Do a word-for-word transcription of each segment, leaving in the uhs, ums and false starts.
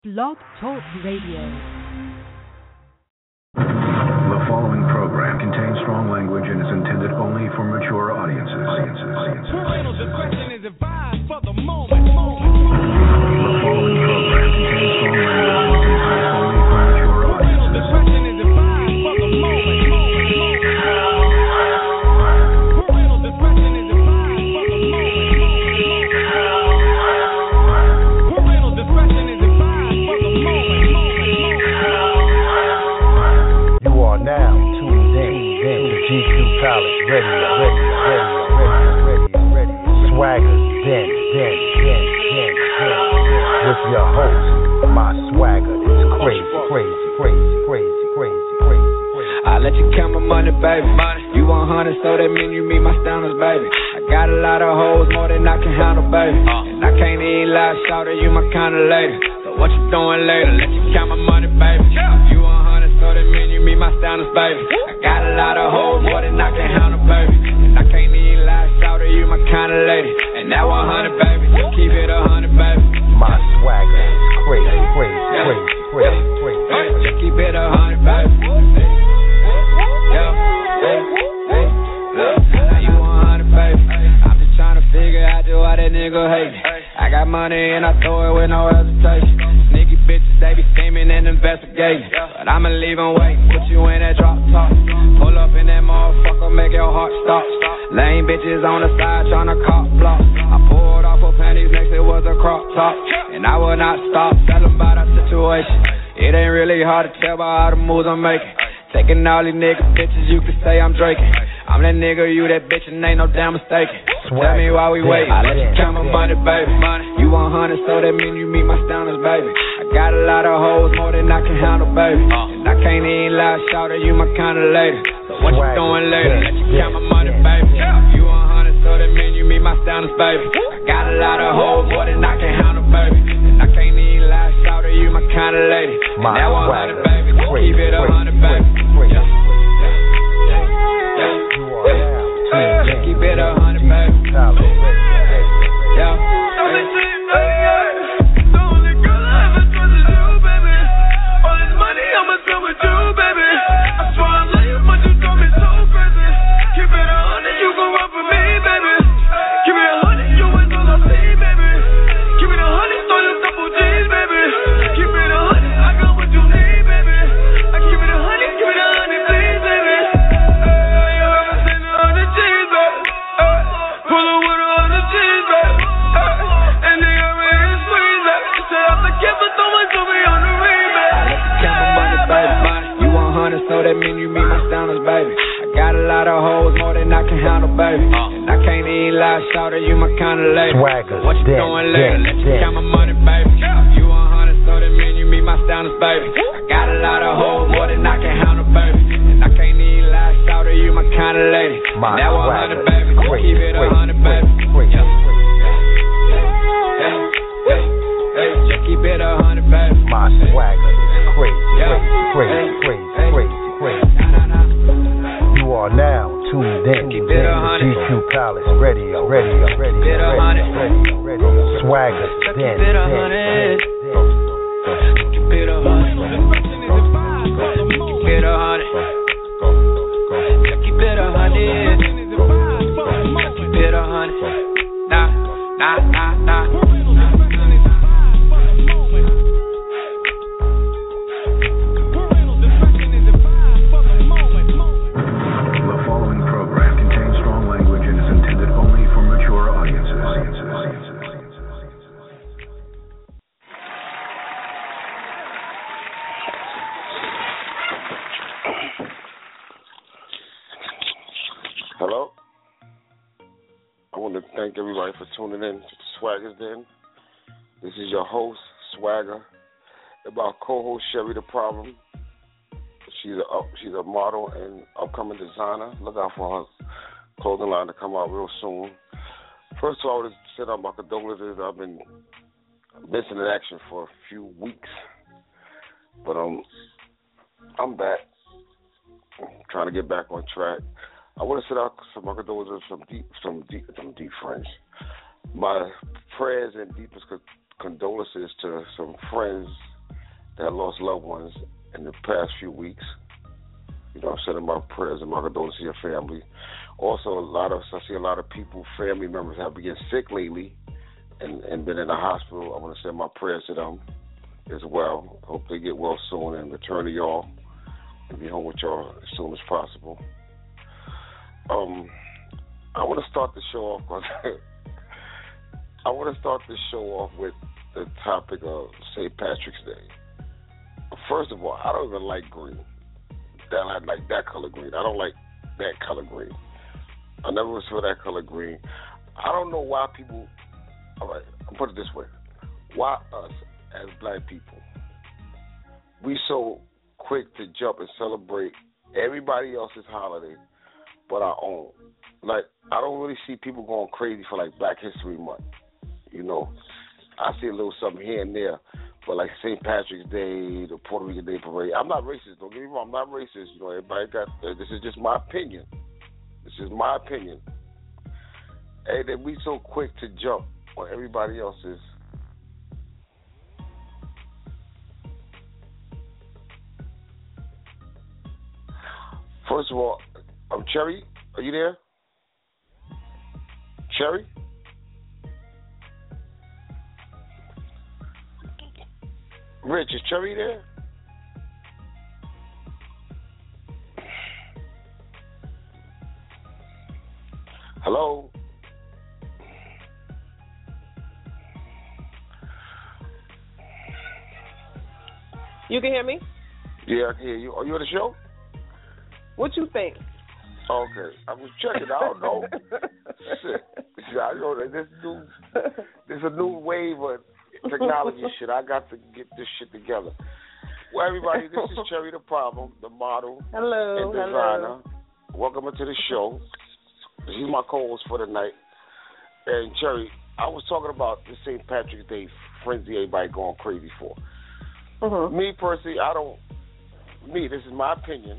Blog Talk Radio. The following program contains strong language and is intended only for mature audiences. Parental discretion is advised for the moment. The following program contains strong language and is intended only for mature Parental audiences. discretion is advised for the moment. Parental discretion is advised for the moment. Parental discretion is advised for the moment. You are now tuned in, in to G Q College Radio, radio, radio, radio, radio, radio. Swagger, den, den, den, den, den. With your host, my swagger. It's crazy, crazy, crazy, crazy, crazy, crazy, crazy. I let you count my money, baby. Money. You want hundred, so that mean you meet my standards, baby. I got a lot of hoes, more than I can handle, baby. Uh. And I can't even lie, shout at you my kind of lady. So what you doing later? Let you count my money, baby. Yeah. You want hundred, so that mean you meet my standards, baby. I got a lot of hoes, more than I can handle, baby. And I can't even lie, shout at you my kind of lady. And that one hundred, baby. Keep it a hundred, baby. My swagger is crazy, crazy, crazy, crazy, crazy. Hey, just keep it a hundred, baby. Hey, yo, hey, hey, look, now you one hundred, baby. I'm just trying to figure out just why that nigga hate me. I got money and I throw it with no hesitation. Sneaky bitches, they be scheming and investigating. But I'ma leave them waiting, put you in that drop top. Pull up in that motherfucker, make your heart stop. Lame bitches on the side tryna cop block. I pulled off her panties, next it was a crop top. And I will not stop, tell them about our situation. It ain't really hard to tell by all the moves I'm making. Taking all these nigga bitches, you can say I'm drinking. I'm that nigga, you that bitch, and ain't no damn mistaken. So tell me why we waiting. I let you count my money, baby. Money. You want hundred, so that mean you meet my standards, baby. I got a lot of hoes, more than I can handle, baby. And I can't even lie, shout at you my kind of lady. So what you doing later? Let you count my money, baby. You want hundred, so that mean you meet my standards, baby. I got a lot of hoes, more than I can handle, baby. And I can't even lie, shout at you my kind of lady. And that one hundred, baby. Keep it a hundred, baby. Yeah. Keep it a hundred, baby. Yeah. The only girl I ever trust is you, baby. All this money I'ma spend with you, baby. I swear I love you, but you told me so crazy. Keep it a hundred, you gon' run for me, baby. Keep it a hundred, you is all I see, baby. Keep it a hundred, throw your double G's, baby. Keep it a hundred, I got what you need, baby. I keep it a hundred, give it a hundred, please, baby. Hey, you ever seen a hundred G's, baby? Hey, pull up with a hundred G's, baby. Hey, and they got me in squeeze, baby. Say off the kid, but don't want to be on the ring, baby. Count my money, baby. You want hundred, so that mean you meet my standards, baby. I got a lot of hoes, more than I can handle, baby. And I can't even lie, shout at you my kind of lady. Swagger, What you den, doing later? den, Let you den. count my money, baby. You want hundred, so that mean you meet my standards, baby. I got a lot of hoes, more than I can handle, baby. And I can't even lie, shout at you my kind of lady. My And that one swagger hundred, baby. is crazy, Keep it a crazy, hundred, baby. crazy, Yeah. crazy. Hey, hey, hey, just keep it a hundred, baby. My swagger is crazy, Yeah. crazy, Hey, crazy, hey, crazy, crazy, Nah, nah, crazy. nah. You are now tuned in Keep to it a hundred. G Q College Radio, radio, radio, Keep it a radio, hundred. radio, radio. Swagger, Keep den, it a den, hundred. den, den. Keep it a hundred. Keep it a hundred. Keep it a hundred. Keep it a hundred. Nah, nah, nah, nah. The following program contains strong language and is intended only for mature audiences. Hello. I want to thank everybody for tuning in to Swagger's Den. This is your host, Swagger, and my co-host, Sherry the Problem. She's a up, she's a model and upcoming designer. Look out for her clothing line to come out real soon. First of all, I want to send out my condolences. I've been missing in action for a few weeks, but um, I'm back. I'm trying to get back on track. I want to send out some my condolences from deep, some deep, some deep friends. My prayers and deepest condolences to some friends that lost loved ones in the past few weeks. You know, I'm sending my prayers and my condolences to your family. Also, a lot of I see a lot of people, family members have been getting sick lately and, and been in the hospital. I want to send my prayers to them as well. Hope they get well soon and return to y'all and be home with y'all as soon as possible. Um, I want to start the show off. I want to start the show off with the topic of Saint Patrick's Day. First of all, I don't even like green. That I like that color green. I don't like that color green. I never was for that color green. I don't know why people. All right, I'll put it this way: why us as black people, we so quick to jump and celebrate everybody else's holiday but our own? Like, I don't really see people going crazy for like Black History Month. You know, I see a little something here and there. But like Saint Patrick's Day, the Puerto Rican Day Parade, I'm not racist. Don't get me wrong, I'm not racist. You know, everybody got. Uh, this is just my opinion. This is my opinion. And that we so quick to jump on everybody else's. First of all, um, Cherry, are you there? Cherry? Rich, is Cherry there? Hello? You can hear me? Yeah, I can hear you. Are you on the show? What you think? Okay, I was checking. I don't know. Shit, I know that this new, there's a new wave of technology shit. I got to get this shit together. Well, everybody, this is Cherry the Problem, the model hello, and designer. Hello. Welcome to the show. She's my co-host for the night. And Cherry, I was talking about the Saint Patrick's Day frenzy everybody going crazy for. Mm-hmm. Me personally, I don't. Me, this is my opinion.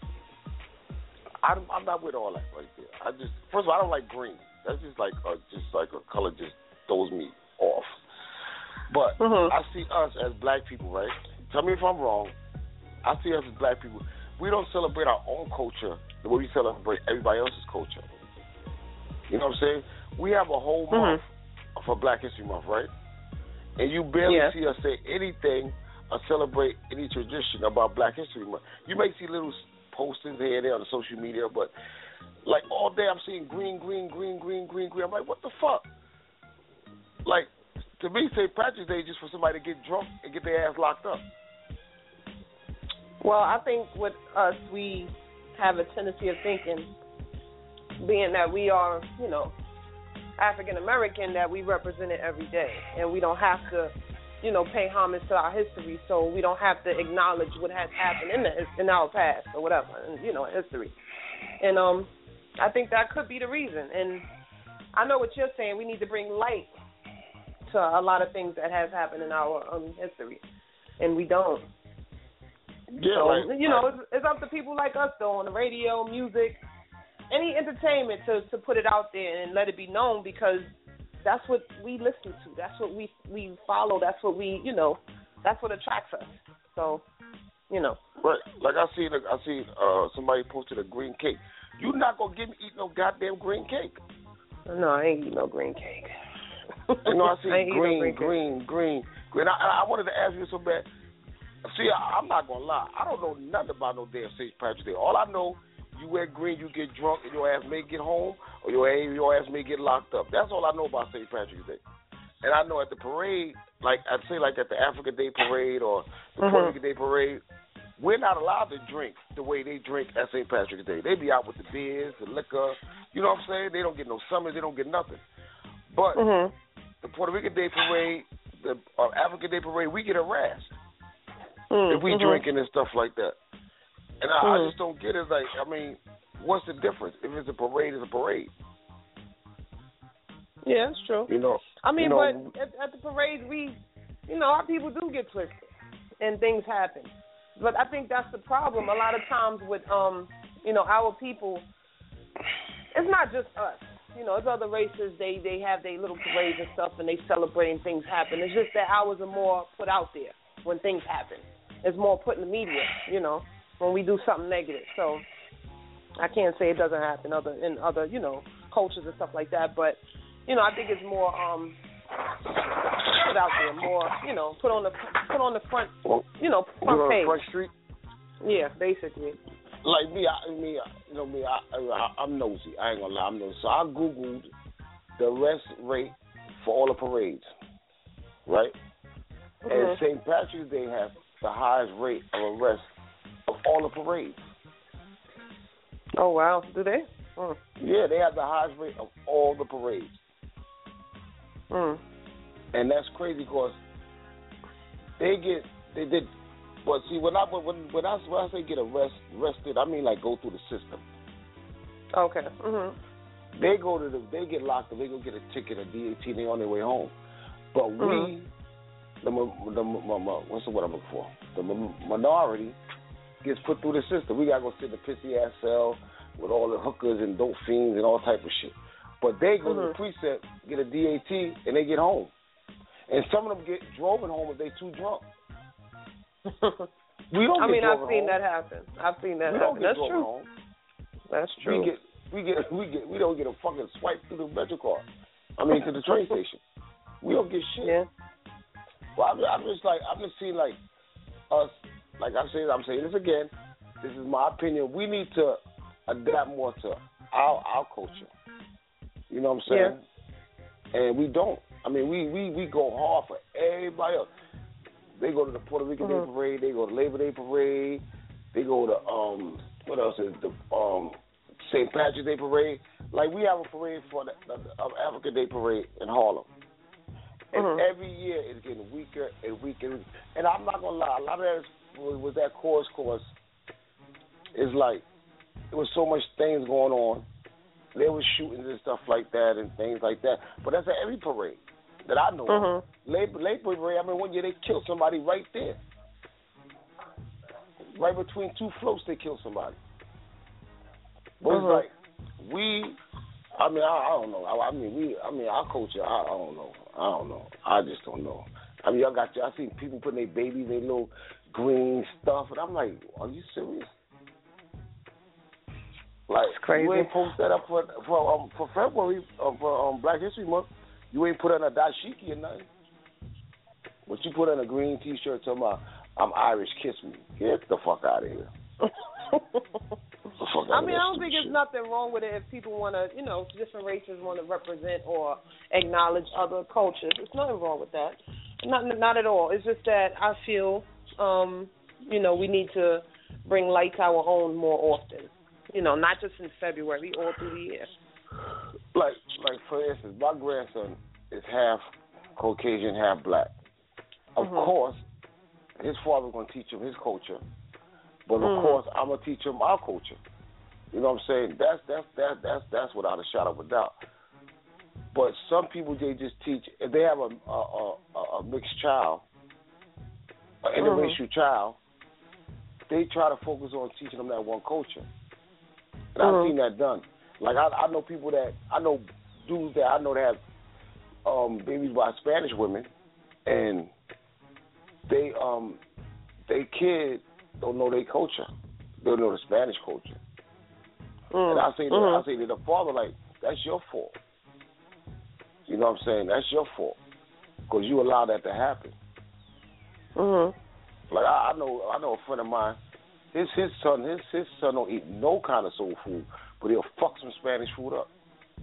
I'm, I'm not with all that right there. I just first of all, I don't like green. That's just like a, just like a color just throws me off. But mm-hmm. I see us as black people, right? Tell me if I'm wrong. I see us as black people. We don't celebrate our own culture the way we celebrate everybody else's culture. You know what I'm saying? We have a whole mm-hmm. month for Black History Month, right? And you barely yeah. see us say anything or celebrate any tradition about Black History Month. You may see little posters here and there on the social media, but like all day I'm seeing green, green, green, green, green, green. I'm like, what the fuck? Like, to me, Saint Patrick's Day is just for somebody to get drunk and get their ass locked up. Well, I think with us, we have a tendency of thinking, being that we are, you know, African American, that we represent it every day, and we don't have to, you know, pay homage to our history, so we don't have to acknowledge what has happened in the in our past or whatever, you know, history. And um, I think that could be the reason. And I know what you're saying. We need to bring light to a lot of things that has happened in our um, history, and we don't. Yeah, so, like, you know, like, it's, it's up to people like us, though, on the radio, music, any entertainment to, to put it out there and let it be known, because that's what we listen to. That's what we we follow. That's what we, you know, that's what attracts us. So, you know. Right. Like I see, I see uh, somebody posted a green cake. You're not going to get me eat no goddamn green cake. No, I ain't eat no green cake. You know, I see I green, green, green, green, green. I, I wanted to ask you so bad. See, I, I'm not going to lie. I don't know nothing about no damn Saint Patrick's Day. All I know, you wear green, you get drunk, and your ass may get home, or your, your ass may get locked up. That's all I know about Saint Patrick's Day. And I know at the parade, like I'd say like at the African Day Parade or the mm-hmm. Puerto Rican Day Parade, we're not allowed to drink the way they drink at Saint Patrick's Day. They be out with the beers, the liquor. You know what I'm saying? They don't get no summers. They don't get nothing. But mm-hmm. the Puerto Rican Day Parade, the uh, African Day Parade, we get harassed mm-hmm. if we drinking and stuff like that. And I, mm-hmm. I just don't get it. Like, I mean, what's the difference? If it's a parade, it's a parade. Yeah, it's true. You know. I mean, you know, but at, at the parade, we, you know, our people do get twisted, and things happen. But I think that's the problem. A lot of times with, um, you know, our people, it's not just us. You know, it's other races. They they have their little parades and stuff, and they celebrate and things happen. It's just that ours are more put out there. when things happen. It's more put in the media, you know, when we do something negative. So I can't say it doesn't happen other in other, you know, cultures and stuff like that. But, you know, I think it's more um, put out there, more, you know, put on the put on the front, you know, front page. Front Street. Yeah, basically. Like me, I, me, you know me, I, I, I'm nosy. I ain't gonna lie, I'm nosy. So I googled the arrest rate for all the parades, right? Mm-hmm. And Saint Patrick's Day has the highest rate of arrest of all the parades. Oh wow, do they? Mm. Yeah, they have the highest rate of all the parades. Mm. And that's crazy because they get they did. But see, when I when when I when I say get arrest, arrested, I mean like go through the system. Okay. Mhm. They go to the they get locked up. They go get a ticket, a D A T. They on their way home. But we, mm-hmm. the the what's the word I'm looking for? The minority gets put through the system. We gotta go sit in the pissy ass cell with all the hookers and dope fiends and all type of shit. But they go mm-hmm. to the precinct, get a D A T, and they get home. And some of them get driven home if they too drunk. We don't. I get mean, I've seen home. that happen. I've seen that we happen. Don't get That's true. Home. That's true. We get, we get, we get, we don't get a fucking swipe through the metro car. I mean, to the train station. We don't get shit. Yeah. Well, I'm, I'm just like, I'm just seeing like us, like I'm saying, I'm saying this again. This is my opinion. We need to adapt more to our our culture. You know what I'm saying? Yeah. And we don't. I mean, we, we, we go hard for everybody else. They go to the Puerto Rican mm-hmm. Day Parade. They go to Labor Day Parade. They go to um what else is the um Saint Patrick's Day Parade. Like we have a parade for the, the, the um, African Day Parade in Harlem, and mm-hmm. every year it's getting weaker and weaker. And I'm not gonna lie, a lot of that was, was that chorus course. Is like there was so much things going on. There was shootings and stuff like that and things like that. But that's at every parade that I know mm-hmm. of. Labor, Labor Parade, I mean, one year they killed somebody right there. Right between two floats, they killed somebody. But mm-hmm. it's like, we, I mean, I, I don't know. I, I mean, we, I mean, our culture, I, I don't know. I don't know. I just don't know. I mean, y'all got, I see people putting their babies, their little green stuff, and I'm like, are you serious? Like, it's crazy. You ain't post that up for for um, for February uh, for um, Black History Month. You ain't put on a dashiki or nothing. But you put on a green T-shirt talking about I'm Irish, kiss me. Get the fuck out of here. I mean, I don't think there's nothing wrong with it if people want to, you know, different races want to represent or acknowledge other cultures. There's nothing wrong with that. Not not at all. It's just that I feel, um, you know, we need to bring light to our own more often. You know, not just in February, all through the year. Like, like for instance, my grandson is half Caucasian, half black. Of mm-hmm. course, his father's going to teach him his culture, but of mm. course, I'm going to teach him our culture. You know what I'm saying? That's that's that's that's that's without a shadow of a doubt. But some people, they just teach. If they have a a, a, a mixed child, an interracial mm-hmm. child, they try to focus on teaching them that one culture. And mm-hmm. I've seen that done. Like I, I know people that I know dudes that I know that have um, babies by Spanish women, and they um they kids don't know their culture. They don't know the Spanish culture. Mm. And I say, to, mm-hmm. I say to the father, like, that's your fault. You know what I'm saying? That's your fault because you allow that to happen. Mm-hmm. Like I, I know, I know a friend of mine. His his son, his his son don't eat no kind of soul food, but he'll fuck some Spanish food up.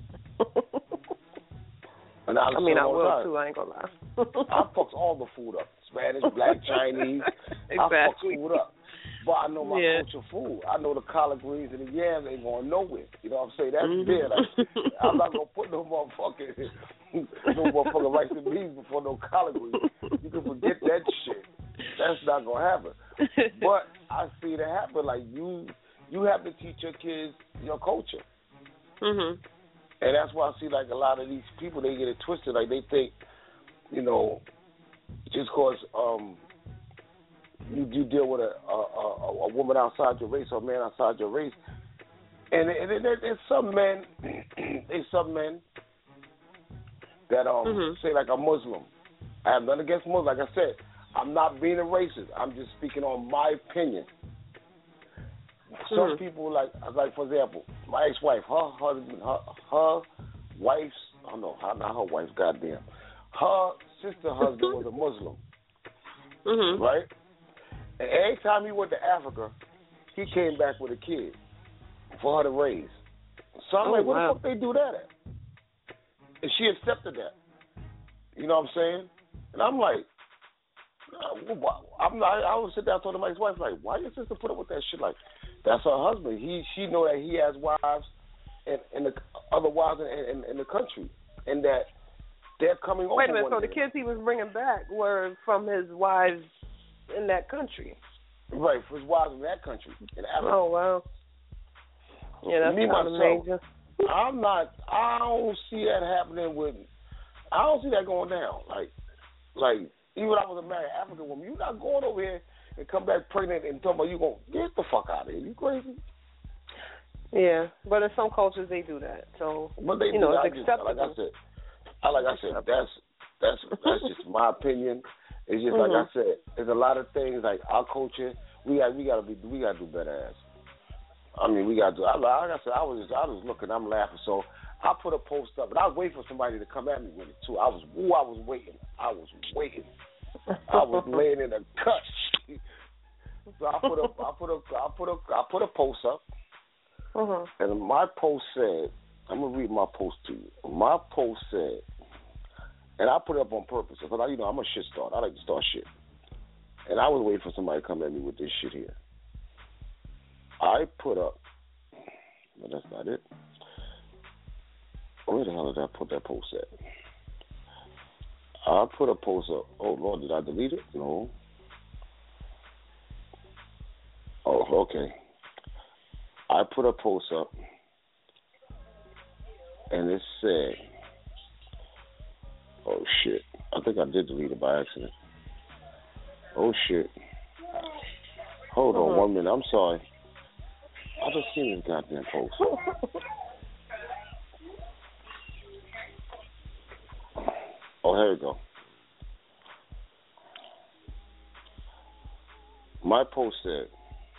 And I, I mean, I will time. too. I ain't gonna lie. I fucks all the food up: Spanish, black, Chinese. Exactly. I fucks food up. But I know my yeah. culture food. I know the collard greens and the yams ain't going nowhere. You know what I'm saying? That's mm-hmm. there. Like, I'm not gonna put no motherfucking no motherfucking rice and beans before no collard greens. You can forget that shit. That's not gonna happen. But I see it happen. Like you, you have to teach your kids your culture. Mhm. And that's why I see like a lot of these people, they get it twisted. Like they think, you know, just cause um. You, you deal with a, a, a, a woman outside your race or a man outside your race, and, and, and there's some men, there's some men that um mm-hmm. say like a Muslim. I have nothing against Muslims. Like I said, I'm not being a racist. I'm just speaking on my opinion. Some Mm-hmm. people like, like for example, my ex-wife, her husband, her, her wife's, I don't know, not her wife, goddamn, her sister husband was a Muslim, Mm-hmm. right? And every time he went to Africa, he came back with a kid for her to raise. So I'm Oh, like, where wow. the fuck they do that at? And she accepted that. You know what I'm saying? And I'm like, I'm not. I would sit down and talk to my ex-wife like, why your sister put up with that shit? Like, that's her husband. He, she know that he has wives and, and the other wives in, in, in the country, and that they're coming over. Wait a minute. one So the day. kids he was bringing back were from his wives in that country. Right, for his wives in that country, in Africa. Oh wow. Yeah, that's Me kind of myself, major. I'm not. I don't see that happening with. I don't see that going down. Like, like even when I was a married African woman, you're not going over here and come back pregnant and talking about you gonna get the fuck out of here. You crazy? Yeah, but in some cultures they do that. So But they you know, do that. it's I just, acceptable. like I said, I like I said, that's that's that's just my opinion. It's just like I Mhm. said, there's a lot of things like our culture. We got we gotta be we gotta do better as. I mean, we gotta do. I, like I said, I was just, I was looking, I'm laughing. So I put a post up, and I was waiting for somebody to come at me with it too. I was, ooh, I was waiting. I was waiting. I was laying in a cut. So I put a, I put a, I put a, I put a post up, Mhm. and my post said, I'm gonna read my post to you. My post said, and I put it up on purpose because I, you know, I'm a shit starter. I like to start shit, and I was waiting for somebody to come at me with this shit here. I put up, but that's not it. Where the hell did I put that post at? I put a post up. Oh, Lord, did I delete it? No. Oh, okay. I put a post up, and it said, oh, shit. I think I did delete it by accident. Oh, shit. Hold on Mhm. one minute. I'm sorry. I just seen this goddamn post. Oh, here we go. My post said,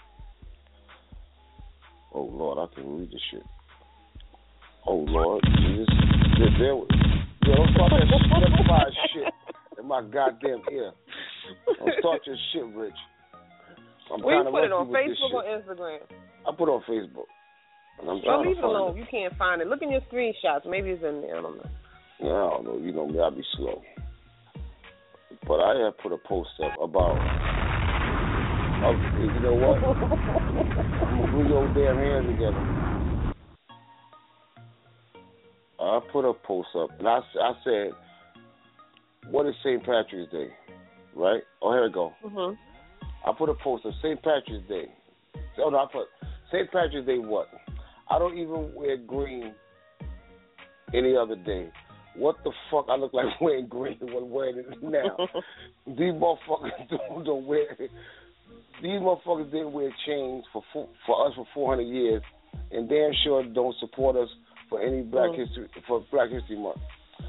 oh, Lord, I can read this shit. Oh, Lord, Jesus. There, there, yo, don't start that Spotify shit in my goddamn ear. Don't start your shit, Rich. I'm Where you kinda put it rusty on with this Facebook or shit. Instagram? I put it on Facebook. And I'm Well, trying leave to it find alone. it. You can't find it. Look in your screenshots. Maybe it's in there. I don't know. Yeah, I don't know. You know me, I be slow. But I have put a post up about, uh, you know what? I'm gonna glue your damn hands together. I put a post up, and I, I said, what is Saint Patrick's Day? Right? Oh, here we go. Mhm. I put a post of Saint Patrick's Day. Oh, no, I put Saint Patrick's Day what? I don't even wear green any other day. What the fuck I look like wearing green when wearing it now? These motherfuckers don't, don't wear it. These motherfuckers didn't wear chains for four, for us for four hundred years, and damn sure don't support us for any Black Mm. History for Black History Month,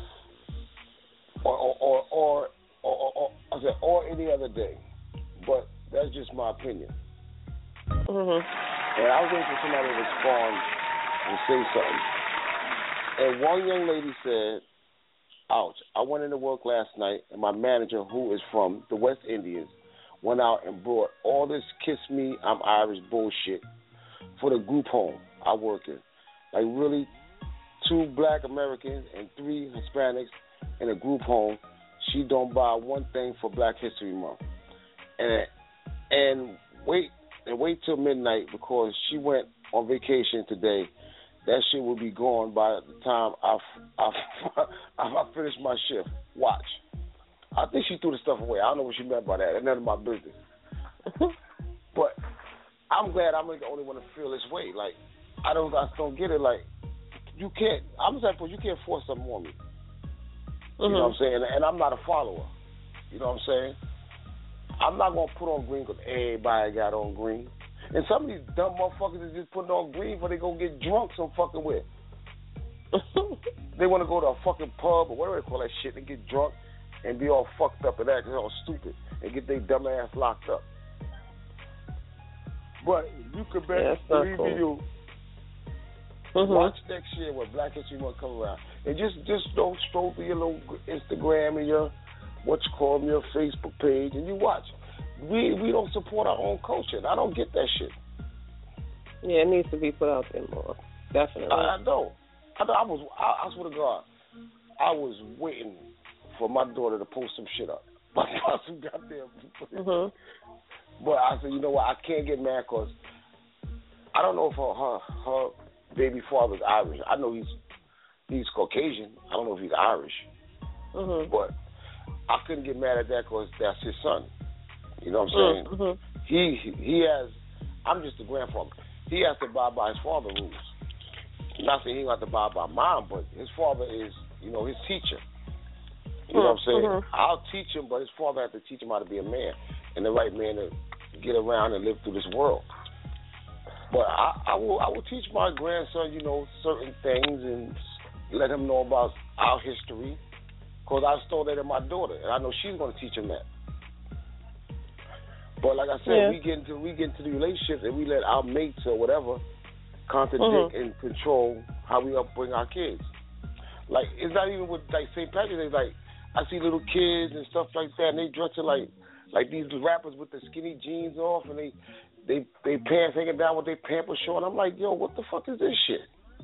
or or or or, or, or, or I said or any other day. But that's just my opinion. Mhm. And I was waiting for somebody to respond and say something. And one young lady said, ouch, I went into work last night and my manager, who is from the West Indies, went out and brought all this kiss me, I'm Irish bullshit for the group home I work in. Like really, two black Americans and three Hispanics in a group home. She don't buy one thing for Black History Month. And and wait and wait till midnight because she went on vacation today. That shit will be gone by the time I, I, I finish my shift. Watch. I think she threw the stuff away. I don't know what she meant by that. That's none of my business. But I'm glad I'm not the only one to feel this way. Like, I don't, I don't get it. Like, you can't, I'm just like, you can't force something on me. You Mhm. know what I'm saying? And I'm not a follower. You know what I'm saying? I'm not going to put on green because everybody got on green. And some of these dumb motherfuckers is just putting on green before they go get drunk some fucking with. They want to go to a fucking pub or whatever they call that shit and get drunk. and be all fucked up and act all stupid and get their dumb ass locked up. But you could bet yeah, believe cool. you. Mm-hmm. Watch next year when Black History Month come around, and just just don't stroll through your little Instagram and your what you call them, your Facebook page, and you watch. We we don't support our own culture. And I don't get that shit. Yeah, it needs to be put out there more. Definitely. I, I don't. I, I was. I, I swear to God, I was waiting for my daughter to post some shit up. some goddamn. Mm-hmm. But I said, you know what? I can't get mad because I don't know if her her, her baby father's Irish. I know he's he's Caucasian. I don't know if he's Irish. Mm-hmm. But I couldn't get mad at that because that's his son. You know what I'm saying? Mm-hmm. He he has. I'm just the grandfather. He has to abide by his father's rules. I'm not saying he got to abide by mine, but his father is, you know, his teacher. You know what I'm saying? Mm-hmm. I'll teach him, but his father has to teach him how to be a man and the right man to get around and live through this world. But I, I will I will teach my grandson, you know, certain things and let him know about our history because I stole that in my daughter, and I know she's going to teach him that. But like I said, yeah. we get into we get into the relationship and we let our mates or whatever contradict mm-hmm. and control how we upbring our kids. Like it's not even with like Saint Patrick's Day. Like I see little kids and stuff like that, and they dressing like like these rappers with the skinny jeans off, and they they they pants hanging down with their pampers short. I'm like, yo, what the fuck is this shit?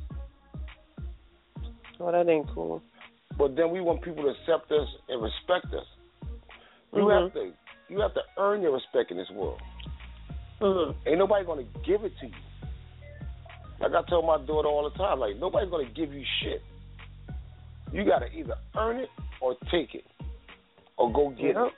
Oh, that ain't cool. But then we want people to accept us and respect us. You mm-hmm. have to you have to earn your respect in this world. Mm-hmm. Ain't nobody gonna give it to you. Like I tell my daughter all the time, like nobody's gonna give you shit. You gotta either earn it or take it, or go get yep. it.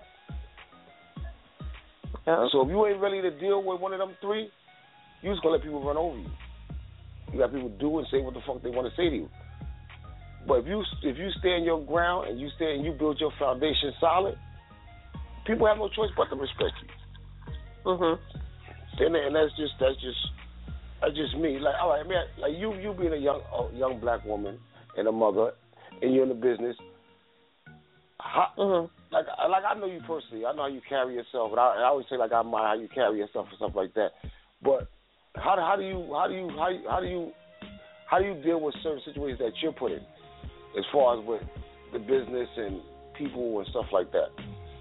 Yep. So if you ain't ready to deal with one of them three, you just gonna let people run over you. You got people do and say what the fuck they want to say to you. But if you if you stand your ground and you stand and you build your foundation solid, people have no choice but to respect you. Mhm. And, and that's just that's just that's just me. Like all right, man, like you you being a young a young black woman and a mother, and you're in the business. How, mm-hmm. Like like I know you personally. I know how you carry yourself, and I, I always say like I admire how you carry yourself and stuff like that. But how how do you how do you how you, how do you how do you deal with certain situations that you're put in, as far as with the business and people and stuff like that?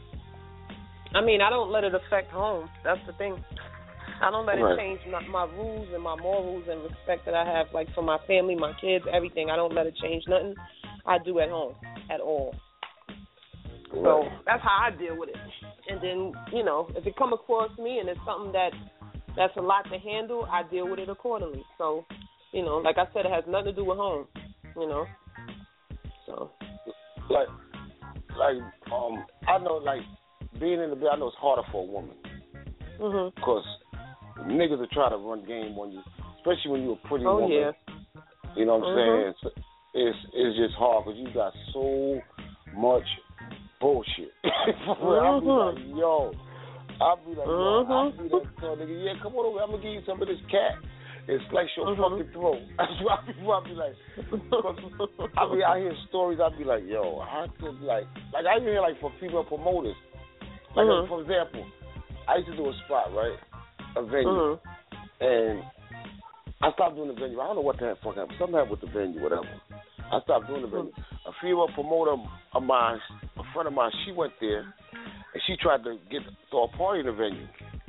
I mean, I don't let it affect home. That's the thing. I don't let right. it change my, my rules and my morals and respect that I have, like for my family, my kids, everything. I don't let it change nothing I do at home at all. Right. So that's how I deal with it. And then, you know, if it come across me and it's something that that's a lot to handle, I deal with it accordingly. So, you know, like I said, it has nothing to do with home, you know. So, like, like, um, I know, like, being in the bed, I know it's harder for a woman. Mhm. Because niggas will try to run game on you, especially when you're a pretty oh, woman. yeah. You know what I'm mm-hmm. saying? It's, it's it's just hard because you got so much bullshit. mm-hmm. I'll be like, yo, I'll be like, yo, mm-hmm. I'll be that tell nigga, yeah, come on over, I'm gonna give you some of this cat and slice your mm-hmm. fucking throat. That's what I'll be, I'll be like, I'll be out here stories. I'll be like, yo, I could like, like I hear like for female promoters. Like mm-hmm. for example, I used to do a spot, right, a venue, mm-hmm. and I stopped doing the venue. I don't know what the heck fuck happened. Something happened with the venue, whatever. I stopped doing the venue. A female promoter of mine, a friend of mine, she went there and she tried to get throw a party in the venue.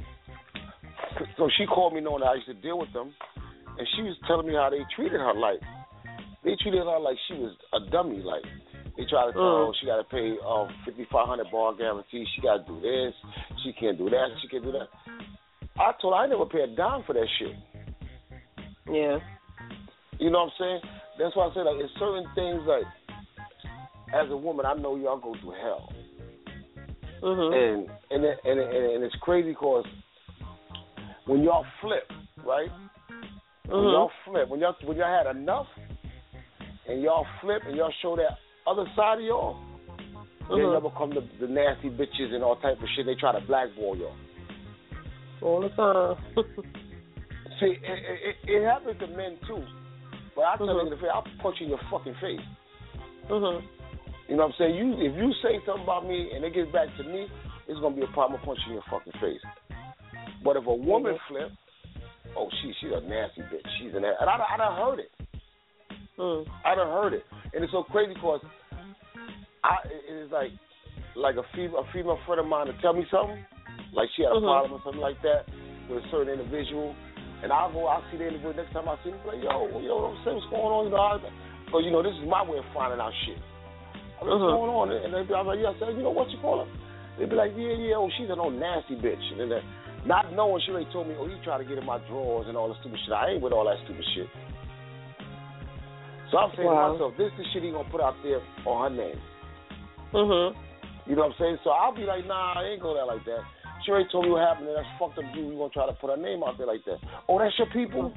So she called me knowing that I used to deal with them, and she was telling me how they treated her. Like they treated her like she was a dummy. Like they tried to tell her, oh, she got to pay um, fifty-five hundred bar guarantee. She got to do this. She can't do that. She can't do that. I told her I never pay a dime for that shit. Yeah. You know what I'm saying? That's why I say, like, it's certain things, like, as a woman, I know y'all go through hell. Mm-hmm. And, and, it, and, it, and it's crazy because when y'all flip, right? Mm-hmm. When y'all flip, when y'all, when y'all had enough, and y'all flip, and y'all show that other side of y'all, mm-hmm. then y'all become the, the nasty bitches and all type of shit. They try to blackball y'all. All the time. See, it, it, it happens to men, too. But I tell mm-hmm. you the face, I'll punch you in your fucking face. Mm-hmm. You know what I'm saying? You if you say something about me and it gets back to me, it's gonna be a problem punching you in your fucking face. But if a woman mm-hmm. flip, oh she she's a nasty bitch. She's an and I I done heard it. Mm. I done heard it, and it's so crazy because I it is like like a female a female friend of mine to tell me something, like she had a mm-hmm. problem or something like that with a certain individual, and I'll go I'll see the individual next time I see him, like yo yo I'm saying what's going on, you know, because you know this is my way of finding out shit. I mean, what's mm-hmm. going on? And they be, I was like, yeah, I said, you know what you call her? They be like, yeah yeah, oh she's an old nasty bitch, and then uh, not knowing she already told me, oh you try to get in my drawers and all that stupid shit. I ain't with all that stupid shit. So I'm saying wow. to myself, this is the shit he gonna put out there on her name. Mhm. You know what I'm saying? So I'll be like, nah, I ain't go there like that. She already told me what happened, and that's fucked up. You, you gonna try to put her name out there like that? Oh, that's your people.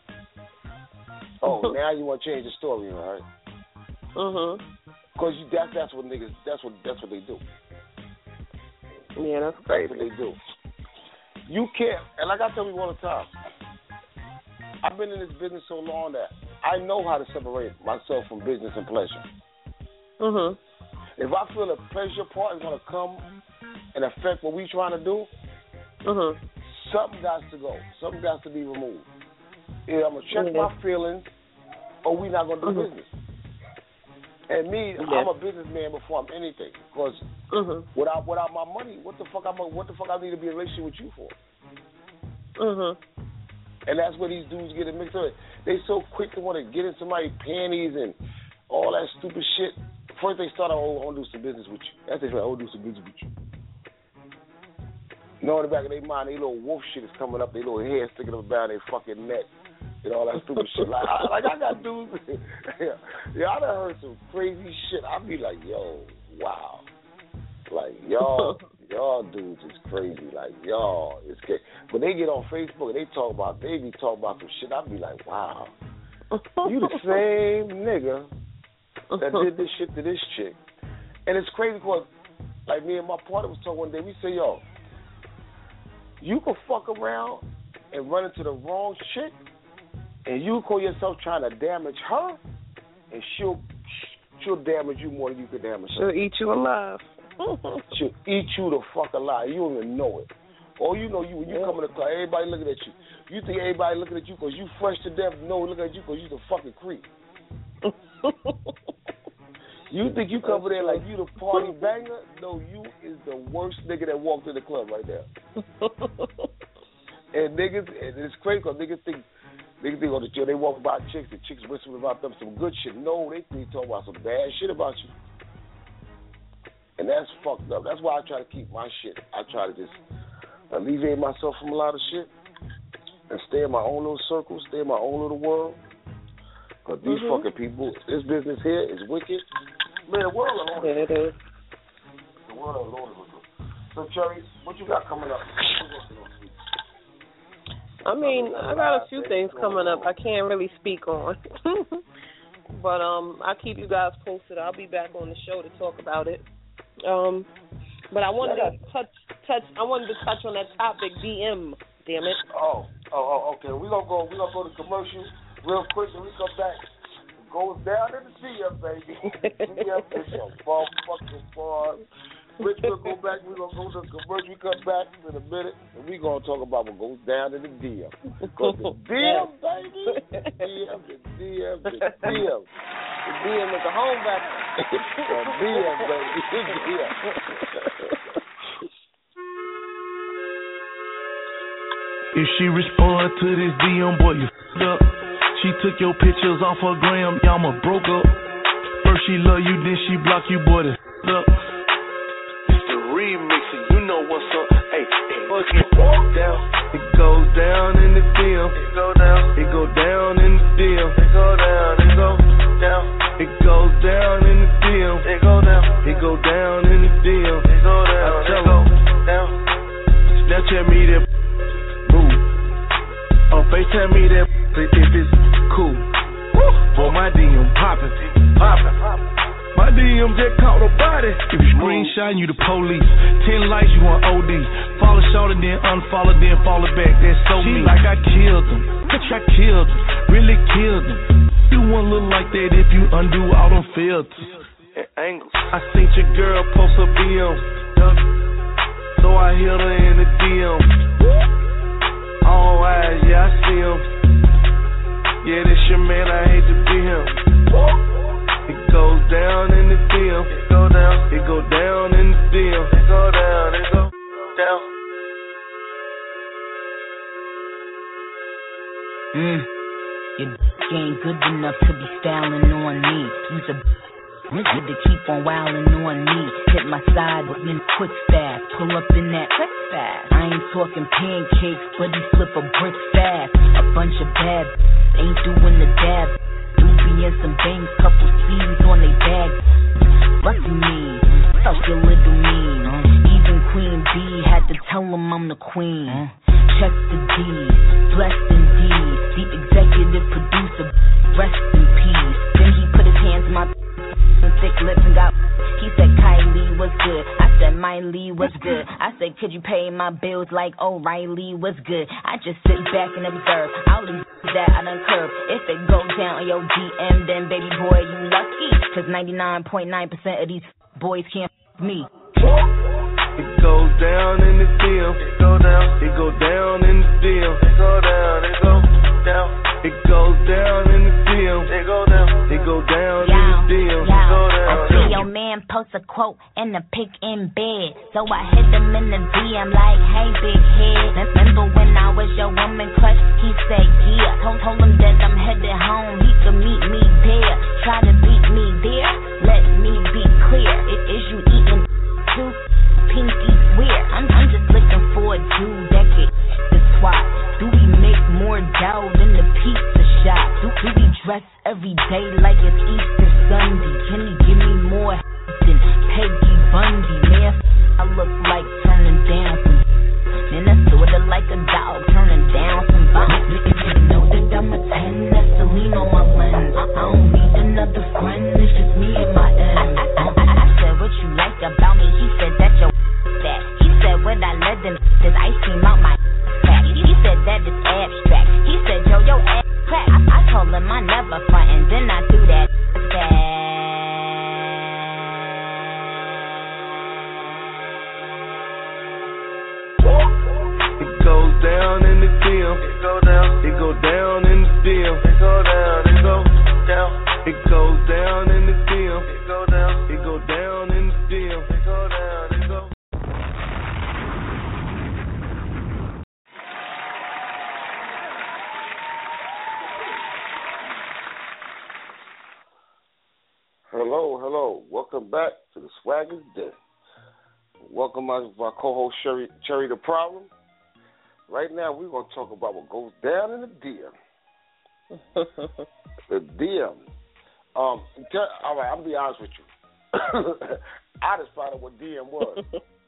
Oh, now you want to change the story, right? Mhm. Because that's that's what niggas that's what that's what they do. Yeah, that's crazy. That's what they do. You can't, and like I tell people all the time, I've been in this business so long that I know how to separate myself from business and pleasure. Mhm. If I feel the pleasure part is gonna come and affect what we trying to do, mhm, something got to go. Something got to be removed. Either I'm gonna check mm-hmm. my feelings, or we not gonna do mm-hmm. business. And me, yeah. I'm a businessman before I'm anything. Because mm-hmm. without without my money, what the fuck I'm what the fuck I need to be in a relationship with you for? Mhm. And that's where these dudes get it mixed up. They so quick to want to get in somebody's panties and all that stupid shit. First they start, oh, I want to do some business with you. That's they say, I want to do some business with you. You know, in the back of their mind, their little wolf shit is coming up, their little hair sticking up down their fucking neck and all that stupid shit. Like I, like, I got dudes, yeah, yeah, I done heard some crazy shit. I be like, yo, wow. Like, y'all, y'all dudes is crazy. Like, y'all, it's crazy. But they get on Facebook and they talk about, they be talking about some shit. I be like, wow, you the same nigga that did this shit to this chick. And it's crazy because, like, me and my partner was talking one day, we say, yo, you can fuck around and run into the wrong chick, and you call yourself trying to damage her, and she'll she'll damage you more than you could damage her. She'll eat you alive. She'll eat you the fuck alive. You don't even know it. Or you know, you when you come in the club, everybody looking at you. You think everybody looking at you because you fresh to death? No, look at you because you the fucking creep. You think you come there like you the party banger? No, you is the worst nigga that walked in the club right there. And niggas, and it's crazy because niggas think, niggas think on the they walk by chicks, and chicks whispering about them some good shit. No, they think talking about some bad shit about you. And that's fucked up. That's why I try to keep my shit. I try to just alleviate myself from a lot of shit and stay in my own little circle, stay in my own little world. Because these mm-hmm. fucking people, this business here is wicked. Man, the world alone. Yeah, it is. The world alone is wicked. So, Cherry, what you got coming up? I mean, I got a few things coming up I can't really speak on. But um, I'll keep you guys posted. I'll be back on the show to talk about it. Um, but I wanted to touch, touch. I wanted to touch on that topic, D M. Damn it. Oh, oh, oh okay. We're gonna go. We're gonna go to commercial real quick, and we come back. It goes down in the D M, baby. D M is a motherfucking fun. Rich will go back. We're gonna go to commercial. We come back in a minute, and we're gonna talk about what goes down in the D M. Because the D M, baby. The D M, the D M, the D M. The D M is a home back. The D M, baby. The D M. If she respond to this D M, boy, you f***ed up. She took your pictures off her gram, y'all ma broke up. First she love you, then she block you, boy, that's f***ed up. It's the remix, and you know what's up. Hey, it fucking down. It goes down in the D M. It go down. It go down in the D M. It go down. It go down. It goes down in the D M. It go down. It go down in the D M. It go down. I tell her down. Snapchat me that. Or FaceTime me that if it's cool. Boy, my D M poppin', poppin'. My D M just caught a body. If you screenshot, you the police. Ten likes, you want O D. Follow short and then unfollow, then follow back. That's so me. Like I killed them. Bitch, I killed them. Really killed them. You won't look like that if you undo all them filters. and angles. I seen your girl post a B M, so I hit her in the D M. All eyes, yeah, I see him. Yeah, this your man, I hate to be him. It goes down in the D M. It go down. It go down in the D M. It go down. It go down. Mm. Your d- ain't good enough to be styling on me. Use a nigga to keep on wilding on me. Hit my side with me quick fast. Pull up in that quick fast. I ain't talking pancakes, but he flip a brick fast. A bunch of bad ain't doing the dab. Doobie and some bangs, couple C's on they bag. What you mean? Fuck your little mean. Even Queen B had to tell him I'm the queen. Check the D, blessed indeed. The executive producer, rest in peace. Then he put his hands in my and thick lips and got. He said Kylie was good. I said Miley was good. I said could you pay my bills like O'Reilly was good. I just sit back and observe. I'll leave that I done curve. If it goes down on your D M, then baby boy you lucky. Cause ninety-nine point nine percent of these boys can't f me. It goes down in the D M. It go down. It go down in the D M. It go down. It go down. It goes down in the D M. It go down. It go down yo, in the D M. Yo, it go down. I see your man post a quote and a pic in bed, so I hit him in the D M like, hey big head. Remember when I was your woman crush? He said yeah. Told, told him that I'm headed home. He could meet me there. Try to beat me there. Let me be clear. It is you eating too? Pinky swear. I'm, I'm just looking for a dude that could the swat. Do we make more dough than the pizza shop? Do, do we dress every day like it's Easter Sunday? Can he give me more than Peggy Bundy? Man, I look like turning down some. Man, that's sorta like a dog turning down some bombs. You know that I'm a ten, that's a lean on my lens. I don't need another friend, it's just me and my M. I, I, I, I said what you like about me, he said that your that. He said what I let them is ice cream out my crack. He said that is abstract. He said yo yo ass crack. I, I told him I never front and then I do that that. It goes down in the D M. It go down. It go down in the D M. It go down. It go down. It goes down in the D M. It go down. It go down in the D M. It go down. It go. Hello, hello. Welcome back to the Swagger's Den. Welcome my, my co-host Cherry, Cherry the Problem. Right now, we're going to talk about what goes down in the D M. The D M. Um, tell, all right, I'll be honest with you. I just found out what D M was.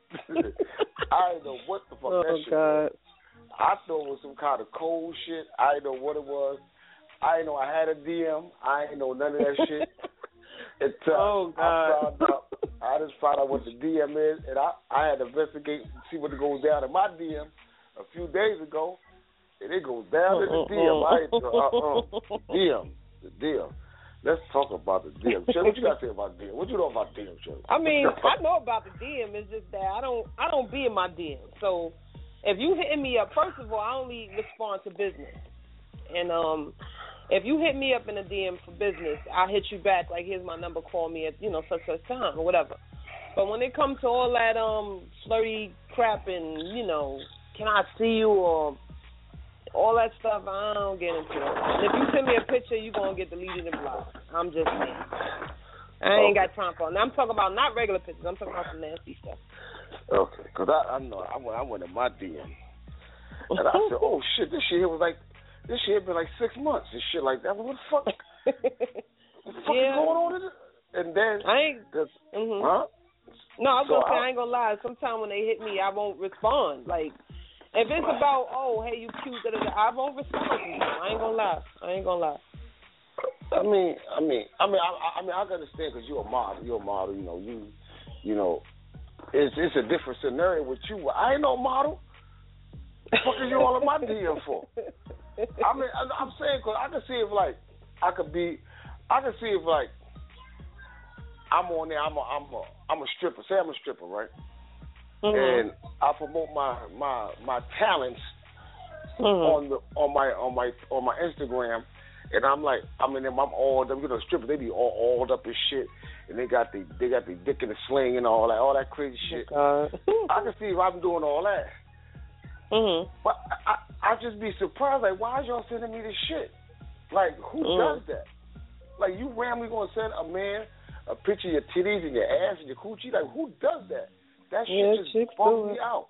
I didn't know what the fuck oh, that shit God. was. I thought it was some kind of cold shit. I didn't know what it was. I didn't know I had a D M. I didn't know none of that shit. Until oh, God. I found out. I just found out what the D M is, and I, I had to investigate and see what goes down in my D M a few days ago, and it goes down in the D M. I ain't, uh, uh, D M, the D M. Let's talk about the D M. Cherry, what you got to say about D M? What you know about D M, Cherry? I mean, I know about the D M. It's just that I don't, I don't be in my D M. So if you hitting me up, first of all, I only respond to business, and um. If you hit me up in a D M for business, I'll hit you back, like, here's my number, call me at, you know, such such time or whatever. But when it comes to all that um flirty crap and, you know, can I see you or all that stuff, I don't get into it. And if you send me a picture, you're going to get deleted and blocked. I'm just saying. I ain't got time for it. Now, I'm talking about not regular pictures. I'm talking about some nasty stuff. Okay, because I, I know I went, I went in my D M. And I said, oh, shit, this shit here was like, This shit had been like six months and shit like that. What the fuck? What the fuck yeah. is going on in it? And then, I ain't. Mm-hmm. Huh? No, I was so gonna say I, I ain't gonna lie. Sometimes when they hit me, I won't respond. Like, if it's about, oh, hey, you cute, da, da, da, I won't respond to you. I ain't gonna lie. I ain't gonna lie. I mean, I mean, I mean, I, I mean, I can understand because you're a model. You're a model. You know, you, you know, it's it's a different scenario with you. I ain't no model. What the fuck is you all in my D M for? I mean, I, I'm saying because I can see if like I could be, I can see if like I'm on there. I'm a, I'm a, I'm a stripper. Say I'm a stripper, right? Mm-hmm. And I promote my my my talents mm-hmm. on the on my on my on my Instagram, and I'm like, I mean, I'm all them, you know, strippers. They be all all up in shit, and they got the they got the dick in the sling and all that, all that crazy shit. Oh, I can see if I'm doing all that, mm-hmm. but I I just be surprised. Like, why is y'all sending me this shit? Like, who mm. does that? Like, you randomly gonna send a man a picture of your titties and your ass and your coochie? Like, who does that? That shit yeah, just bums me out.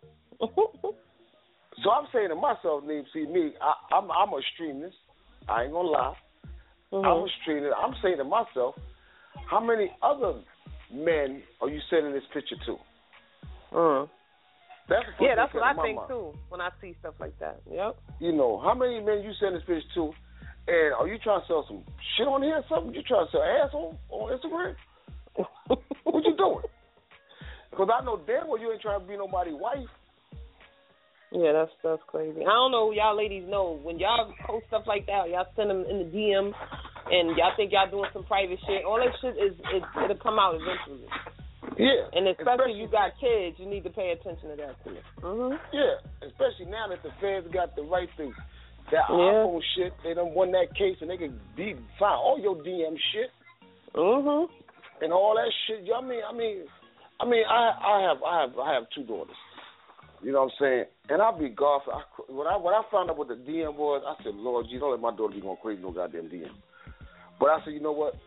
So I'm saying to myself, Neem, see me, I, I'm I'm a extremist. I ain't gonna lie. Mm-hmm. I'm a extremist. I'm saying to myself, how many other men are you sending this picture to? Mm. That's yeah, that's what I think mind. too when I see stuff like that. Yep. You know, how many men you send this picture to? And are you trying to sell some shit on here or something? You trying to sell ass on, on Instagram? What you doing? Because I know damn well you ain't trying to be nobody's wife. Yeah, that's that's crazy. I don't know, y'all ladies know when y'all post stuff like that, y'all send them in the D M, and y'all think y'all doing some private shit. All that shit is it, it'll come out eventually. Yeah, and especially, especially if you got kids, you need to pay attention to that too. Mm-hmm. Yeah, especially now that the feds got the right to that yeah. iPhone shit. They done won that case, and they can be find all your D M shit. Mhm. And all that shit. I mean, I mean, I mean, I I have I have I have two daughters. You know what I'm saying? And I'll be golf. I, when I when I found out what the D M was, I said, Lord, you don't let my daughter be going crazy no goddamn D M. But I said, you know what?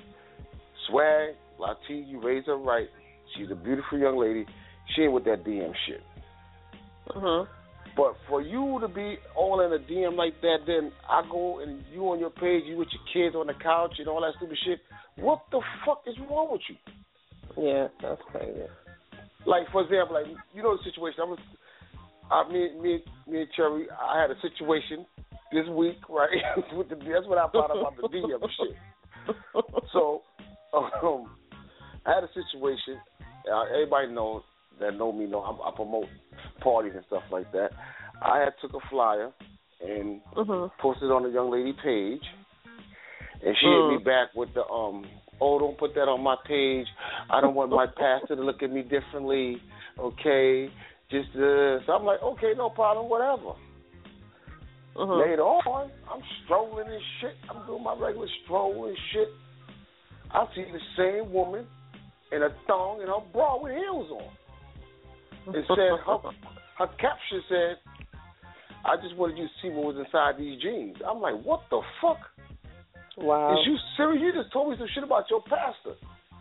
Swag, Latif, you raised her right. She's a beautiful young lady. She ain't with that D M shit. Mhm. But for you to be all in a D M like that, then I go and you on your page, you with your kids on the couch and all that stupid shit. What the fuck is wrong with you? Yeah, that's crazy. Like, for example, like, you know the situation. I was, I, me, me, me and Cherry, I had a situation this week, right? with the, that's what I found out about the D M shit. So, um, I had a situation. Uh, everybody knows that know me know I, I promote parties and stuff like that. I had took a flyer and mm-hmm. posted on a young lady page, and she mm. hit me back with the um. Oh, don't put that on my page. I don't want my pastor to look at me differently. Okay, just uh, so I'm like, okay, no problem, whatever. Uh-huh. Later on, I'm strolling and shit. I'm doing my regular stroll and shit. I see the same woman in a thong and her bra with heels on. It said her, her caption said, "I just wanted you to see what was inside these jeans." I'm like, what the fuck? Wow. Is you serious? You just told me some shit about your pastor.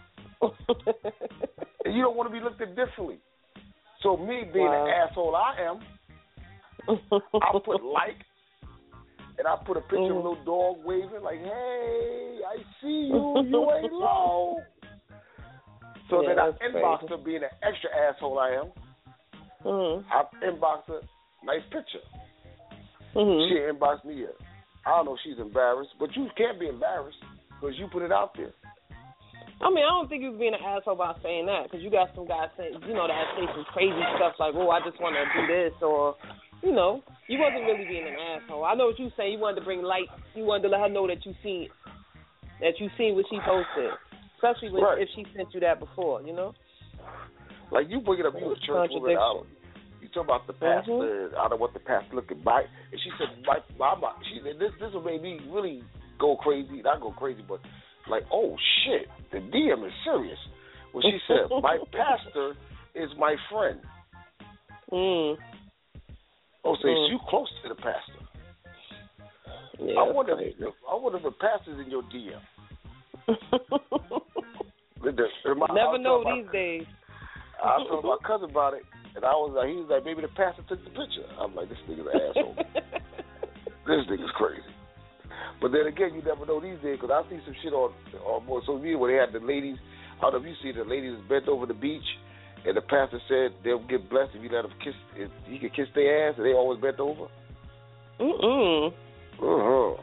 And you don't want to be looked at differently. So me being wow. an asshole I am, I put like, and I put a picture mm. of a little dog waving like, hey, I see you, you ain't low. So yeah, then I crazy. inboxed her being an extra asshole I am. Mm. I inboxed her, nice picture. Mm-hmm. She inboxed me yet. I don't know if she's embarrassed, but you can't be embarrassed because you put it out there. I mean, I don't think you was being an asshole by saying that, because you got some guys saying, you know, that say some crazy stuff like, oh, I just want to do this, or, you know, you wasn't really being an asshole. I know what you saying. You wanted to bring light. You wanted to let her know that you seen, that you seen what she posted, especially when, right. if she sent you that before, you know? Like, you bring it up, you a church woman out. You talk about the pastor. Mm-hmm. I don't want the pastor looking by. And she said, my, my, my, she said, this this will make me really go crazy. Not go crazy, but like, oh shit, the D M is serious. Well, she said, my pastor is my friend. Mm. Oh, so mm. you close to the pastor? Yeah, I wonder. If, I wonder if the pastor's in your D M. the, the, my, Never know my, these days. I told my cousin about it. And I was like, he was like, maybe the pastor took the picture. I'm like, this nigga's an asshole. This nigga's crazy. But then again, you never know these days, because I see some shit on, on more social media where they had the ladies, I don't know if you see the ladies bent over the beach, and the pastor said they'll get blessed if you let them kiss, if he can kiss their ass, and they always bent over. Mm-mm. Uh-huh.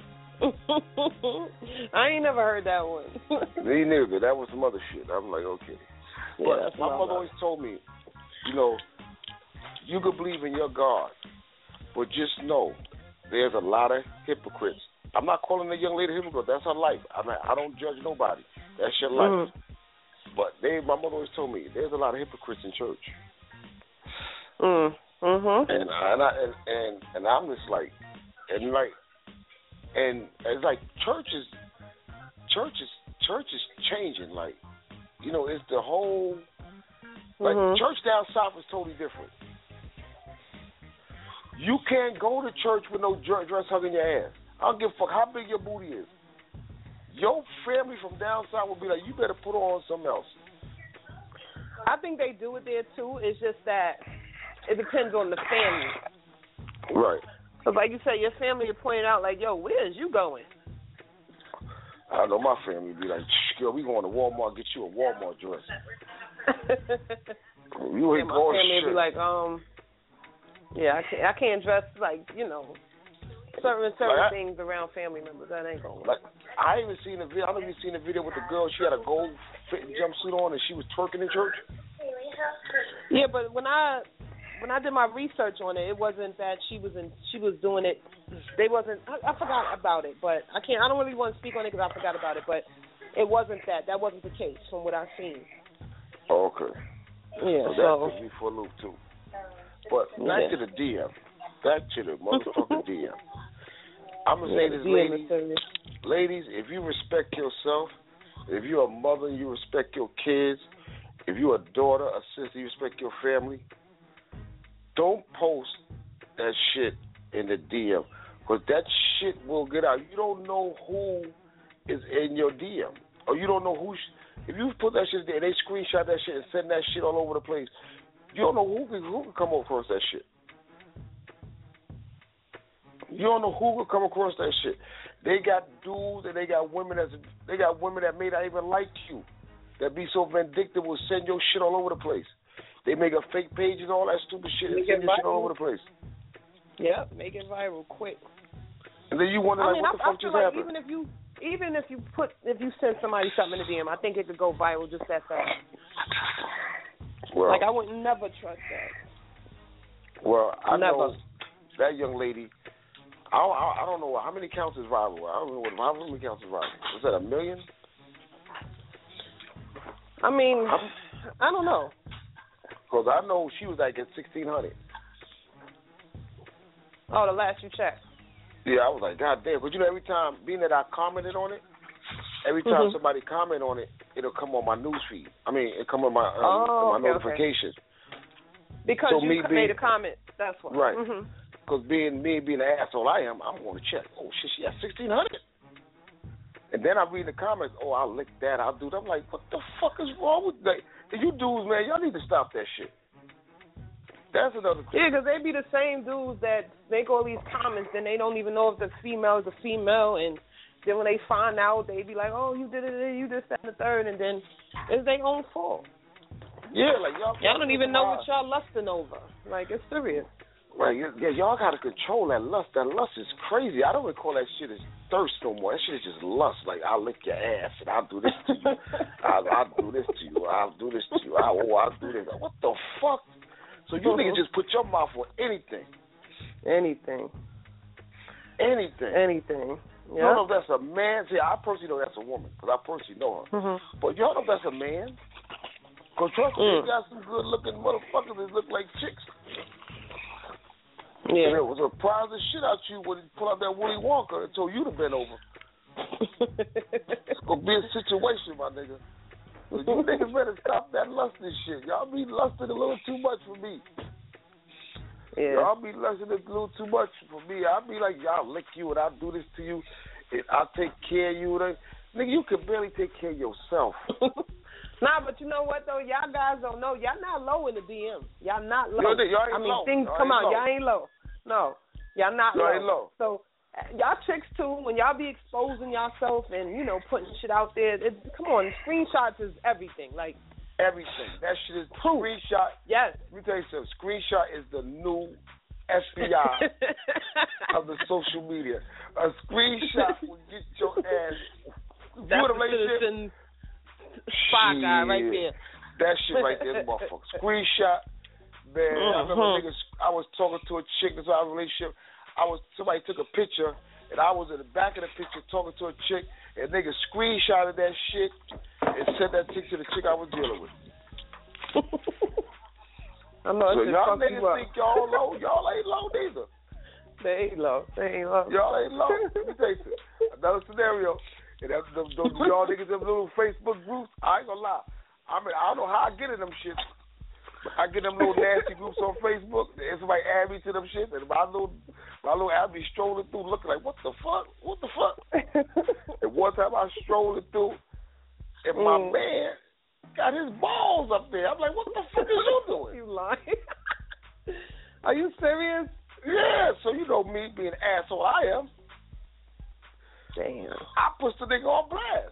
I ain't never heard that one. Me neither. That was some other shit. I'm like, okay. Yeah, but my mother always told me, you know, you could believe in your God, but just know there's a lot of hypocrites. I'm not calling the young lady a hypocrite. That's her life. I mean, I don't judge nobody. That's your life. Mm-hmm. But they, my mother always told me, there's a lot of hypocrites in church. Mm. Mhm. And I, and, I, and and and I'm just like, and like, and it's like churches, churches, church is changing. Like, you know, it's the whole. Like, mm-hmm. church down south is totally different. You can't go to church with no dress hugging your ass. I don't give a fuck how big your booty is. Your family from down south will be like, you better put on something else. I think they do it there, too. It's just that it depends on the family. Right. Because, like you said, your family will point out, like, yo, where is you going? I know my family would be like, girl, we going to Walmart, get you a Walmart dress. You ain't yeah, my going family shit. be like, um, yeah, I can't, I can't dress like, you know, certain certain like I, things around family members. That ain't gonna work. Like, I even seen a video. I don't even seen a video with the girl. She had a gold fitting jumpsuit on and she was twerking in church. Yeah, but when I when I did my research on it, it wasn't that she was in. She was doing it. They wasn't. I, I forgot about it, but I can't. I don't really want to speak on it because I forgot about it. But it wasn't that. That wasn't the case from what I've seen. Oh, okay. Yeah, so that so. took me for a loop, too. But back yeah. to the D M. Back to the motherfucking D M. I'm going to say yeah, this, ladies. Ladies, if you respect yourself, if you're a mother and you respect your kids, if you're a daughter, a sister, you respect your family, don't post that shit in the D M. Because that shit will get out. You don't know who is in your D M. Or you don't know who... Sh- If you put that shit there and they screenshot that shit and send that shit all over the place, you don't know who can, who can come across that shit. You don't know who will come across that shit. They got dudes and they got women that's they got women that may not even like you, that be so vindictive will send your shit all over the place. They make a fake page and all that stupid shit and send your shit all over the place. Yeah, make it viral quick. And then you wonder I like, mean, what I, the I fuck feel just like happened? even if you even if you put if you send somebody something in the D M, I think it could go viral just that fast. Well, like I would never trust that. Well, I never. know that young lady. I don't, I don't know how many counts is viral. I don't know what how many counts is viral. Was that a million? I mean, I don't know. Because I know she was like at sixteen hundred. Oh, the last you checked. Yeah, I was like, God damn. But you know, every time, being that I commented on it, every time mm-hmm. somebody comment on it, it'll come on my news feed. I mean, it'll come on my um, oh, my okay, notifications. Okay. Because so you me made being, a comment. That's why. Right. Because mm-hmm. being me being the asshole I am, I'm going to check. Oh, shit, she at sixteen hundred. And then I read the comments, oh, I'll lick that, I'll do that. I'm like, what the fuck is wrong with that? You dudes, man, y'all need to stop that shit. That's another thing. Yeah, because they be the same dudes that make all these comments and they don't even know if the female is a female. And then when they find out, they be like, oh, you did it, you this, that, and the third. And then it's their own fault. Yeah, like y'all. Y'all don't even know what y'all lusting over. Like, it's serious. Right, yeah, y'all got to control that lust. That lust is crazy. I don't even call that shit as thirst no more. That shit is just lust. Like, I'll lick your ass and I'll do this to you. I'll, I'll do this to you. I'll do this to you. I'll, oh, I'll do this. What the fuck? So you niggas just put your mouth on anything. Anything. Anything. Anything. Yeah. You don't know if that's a man. See, I personally know that's a woman because I personally know her. Mm-hmm. But you don't know if that's a man. Because trust me, mm. they got some good-looking motherfuckers that look like chicks. Yeah. And it was a surprise the shit out you when he pulled out that Willy Wonka and told you to bend over. It's going to be a situation, my nigga. So you niggas better stop that lusting shit. Y'all be lusting a little too much for me. Yeah. Y'all be lusting a little too much for me. I'll be like, y'all lick you and I'll do this to you. And I'll take care of you. Nigga, you can barely take care of yourself. Nah, but you know what, though? Y'all guys don't know. Y'all not low in the D M. Y'all not low. Yo, y'all ain't I mean, low. things y'all come out. Low. Y'all ain't low. No. Y'all not y'all low. Ain't low. So, y'all chicks, too, when y'all be exposing yourself and, you know, putting shit out there, it, come on, screenshots is everything. Like, everything. That shit is proof. Screenshot. Yes. Let me tell you something. Screenshot is the new F B I of the social media. A screenshot will get your ass. That's you the citizen spy guy right there. That shit right there, motherfucker. Screenshot, man. Mm-hmm. I remember niggas. I was talking to a chick that's our relationship. I was somebody took a picture, and I was in the back of the picture talking to a chick, and niggas screenshotted that shit and sent that chick to the chick I was dealing with. I know. So y'all fuck niggas you think y'all low. Y'all ain't low neither. They ain't low. They ain't low. Y'all ain't low. Let me tell you something. Another scenario. And that's those, those y'all niggas in little Facebook groups. I ain't gonna lie. I mean, I don't know how I get in them shit. I get them little nasty groups on Facebook, and somebody add me to them shit, and my little, my little I be strolling through looking like, what the fuck? What the fuck? And one time I strolling through, and my mm. man got his balls up there. I'm like, what the fuck is you doing? You lying? Are you serious? Yeah, so you know me being an asshole I am. Damn. I put the nigga on blast.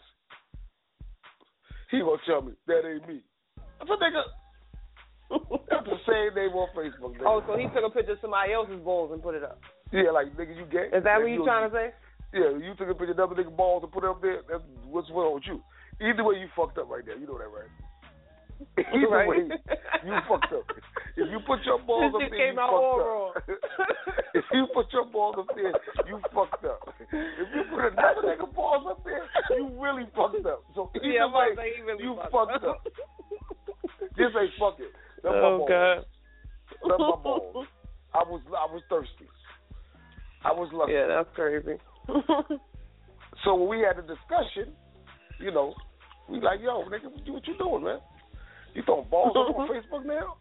He gonna tell me, that ain't me. I said, nigga, that's the same name on Facebook. Nigga. Oh, so he took a picture of somebody else's balls and put it up. Yeah, like, nigga, you gay? Is that like, what you trying to say? Yeah, you took a picture of another nigga balls and put it up there. That's what's wrong with you. Either way, you fucked up right there. You know that, right? Either right. way, you fucked up. If you put your balls this up there, came you out fucked all up. wrong. If you put your balls up there, you fucked up. If you put another nigga balls up there, you really fucked up. So either yeah, way, really you fucked fucked up. Just say fuck it. That's oh my balls. God. That's my balls. I was I was thirsty. I was lucky. Yeah, that's crazy. So when we had a discussion, you know, we like, yo, nigga, what you doing, man? You throwing balls up on Facebook now?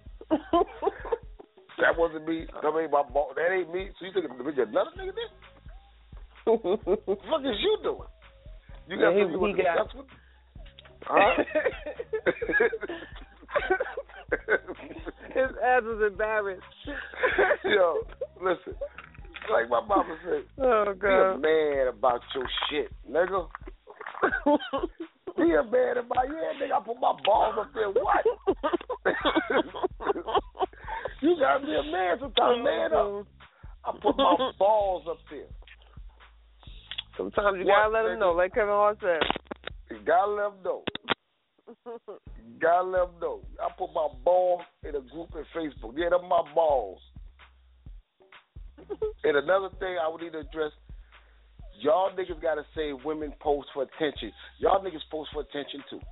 That wasn't me. That ain't my ball. That ain't me. So you think the picture another nigga did? What the fuck is you doing? You got yeah, something you want to got... discuss with? Huh? His ass was embarrassed. Yo, listen. Like my mama said, oh, God. Be a man about your shit, nigga. Be a man about, yeah, nigga, I put my balls up there. What? You gotta be a man sometimes, man up. I put my balls up there. Sometimes you what, gotta let nigga? them know, like Kevin Hart said. You gotta let them know. You gotta let them know. I put my balls in a group in Facebook. Yeah, them my balls. And another thing I would need to address, y'all niggas gotta say women post for attention. Y'all niggas post for attention too.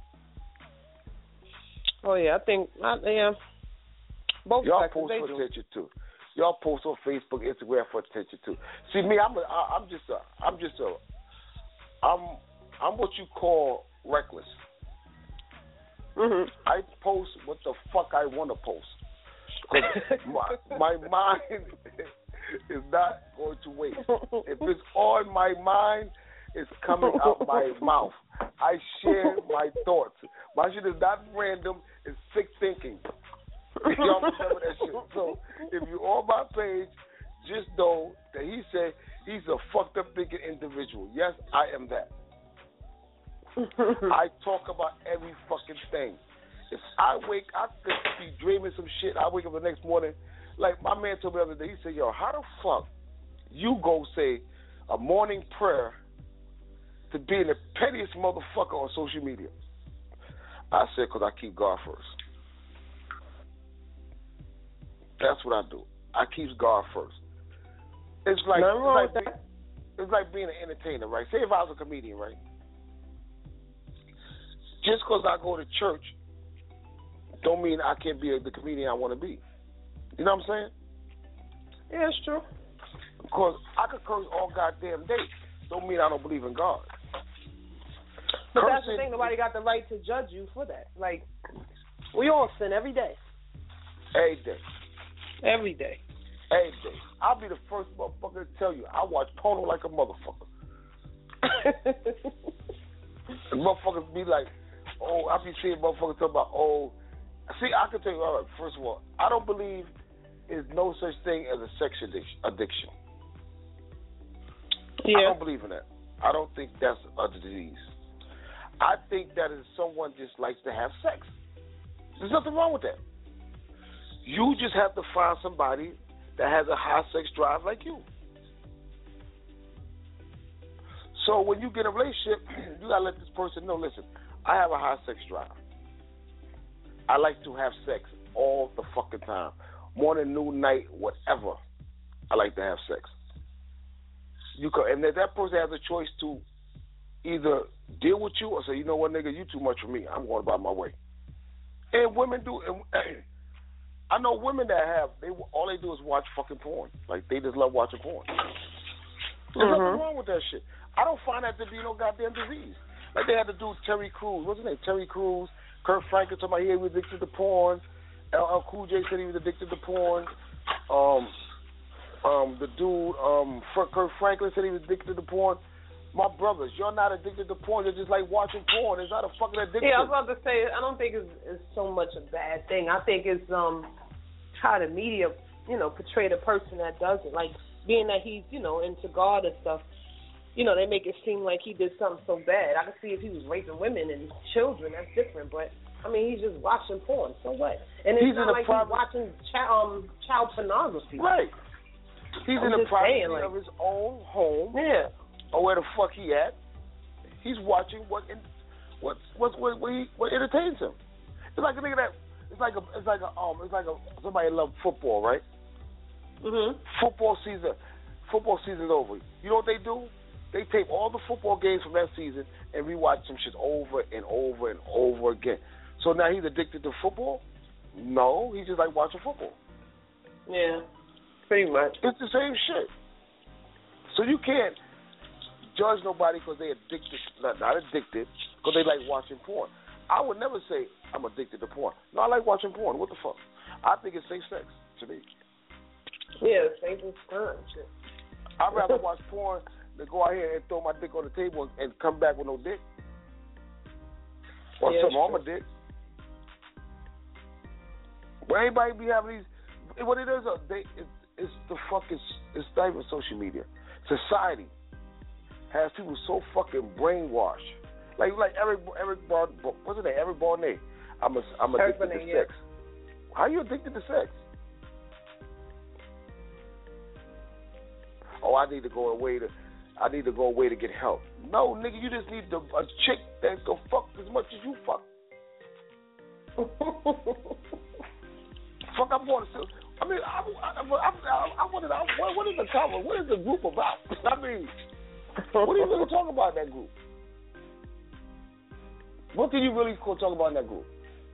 Oh yeah, I think I, yeah. Both y'all sexes, post for do. attention too. Y'all post on Facebook, Instagram for attention too. See me, I'm a, I, I'm just a, I'm just a, I'm I'm what you call reckless. Mm-hmm. I post what the fuck I want to post. Cause my my mind is not going to waste. If it's on my mind, it's coming out my mouth. I share my thoughts. My shit is not random. It's sick thinking. Y'all remember that shit. So if you're on my page, just know that he said he's a fucked up thinking individual. Yes, I am that. I talk about every fucking thing. If I wake, I could be dreaming some shit. I wake up the next morning. Like my man told me the other day, he said, yo, how the fuck you go say a morning prayer to being the pettiest motherfucker on social media? I said, because I keep God first. That's what I do. I keep God first. It's like, it's like, be, it's like being an entertainer, right? Say if I was a comedian, right? Just because I go to church don't mean I can't be a, the comedian I want to be. You know what I'm saying? Yeah, it's true. Because I could curse all goddamn day. Don't mean I don't believe in God. But Cursing, that's the thing. Nobody got the right to judge you for that. Like, we all sin every day. Every day. Every day. Every day. I'll be the first motherfucker to tell you, I watch porno like a motherfucker. And motherfuckers be like, oh, I be seeing motherfuckers talk about, oh, see, I can tell you, all right, first of all, I don't believe there's no such thing as a sex addiction. Yeah. I don't believe in that. I don't think that's a disease. I think that is someone just likes to have sex. There's nothing wrong with that. You just have to find somebody that has a high sex drive like you. So when you get in a relationship, you gotta let this person know, listen, I have a high sex drive. I like to have sex all the fucking time. Morning, noon, night, whatever. I like to have sex. You can, and if that person has a choice to either deal with you or say, you know what, nigga, you too much for me. I'm going about my way. And women do. And I know women that have they all they do is watch fucking porn. Like they just love watching porn. There's mm-hmm. nothing wrong with that shit. I don't find that to be no goddamn disease. Like they had to do Terry Crews. What's his name? Terry Crews. Kurt Franklin told me he was addicted to porn. L L Cool J said he was addicted to porn. Um, um, the dude, um, Kurt Franklin said he was addicted to porn. My brothers, you're not addicted to porn. You're just like watching porn. It's not a fucking addiction. Yeah, I was about to say, I don't think it's, it's so much a bad thing. I think it's um how the media, you know, portray the person that does it. Like, being that he's, you know, into God and stuff, you know, they make it seem like he did something so bad. I can see if he was raping women and children, that's different. But, I mean, he's just watching porn. So what? And it's he's not like private... he's watching child, um, child pornography. Right. He's I'm in the privacy like, of his own home. Yeah. Or where the fuck he at. He's watching what in, what what what what, he, what entertains him. It's like a nigga that it's like a it's like a um it's like a somebody love football, right? Mhm. Football season, football season's over. You know what they do? They tape all the football games from that season and rewatch some shit over and over and over again. So now he's addicted to football? No, he just like watching football. Yeah, pretty much. It's the same shit. So you can't judge nobody because they're addicted, not, not addicted, because they like watching porn. I would never say I'm addicted to porn. No, I like watching porn. What the fuck? I think it's safe sex to me. Yeah, safe as fun. I'd rather watch porn than go out here and throw my dick on the table and come back with no dick. Or yeah, something on my dick. But anybody be having these, what it is, they, it, it's the fucking, it's not even social media. Society has people so fucking brainwashed. Like like Eric Eric Bar, what's his name? Eric Barnett. I'm a, I'm addicted to yeah. sex. How are you addicted to sex? Oh, I need to go away to I need to go away to get help. No, nigga, you just need the, a chick that go fuck as much as you fuck. Fuck, I'm going to. I mean, I I, I, I, I wanted. I, what, what is the cover? What is the group about? I mean. What are you really talking about in that group? What can you really talk about in that group?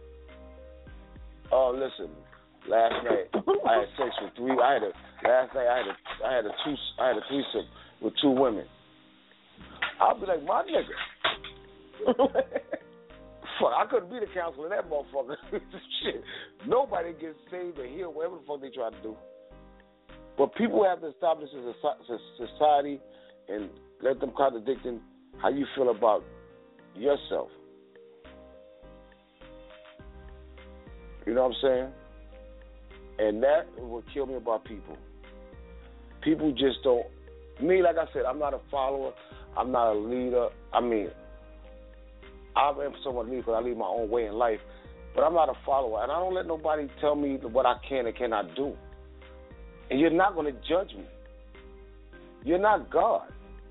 Oh, listen. Last night I had sex with three. I had a last night I had a I had a two I had a threesome with two women. I'll be like, my nigga. Fuck, I couldn't be the counselor in that motherfucker. Shit, nobody gets saved or healed, whatever the fuck they try to do. But people have to establish a society and let them contradicting how you feel about yourself. You know what I'm saying? And that is what killed me about people. People just don't. Me, like I said, I'm not a follower. I'm not a leader. I mean, I am someone leader because I lead my own way in life. But I'm not a follower. And I don't let nobody tell me what I can and cannot do. And you're not going to judge me. You're not God.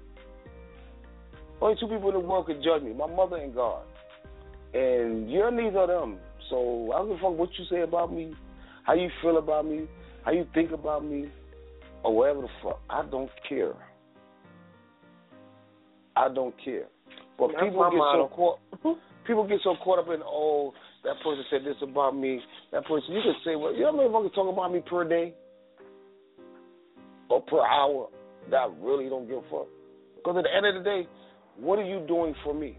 Only two people in the world can judge me, my mother and God. And you're neither of them. So I don't give a fuck what you say about me, how you feel about me, how you think about me, or whatever the fuck. I don't care. I don't care. But That's people get model. so caught people get so caught up in, oh, that person said this about me, that person, you can say, well, you know how many fucking talk about me per day? Or per hour that I really don't give a fuck? Because at the end of the day, what are you doing for me?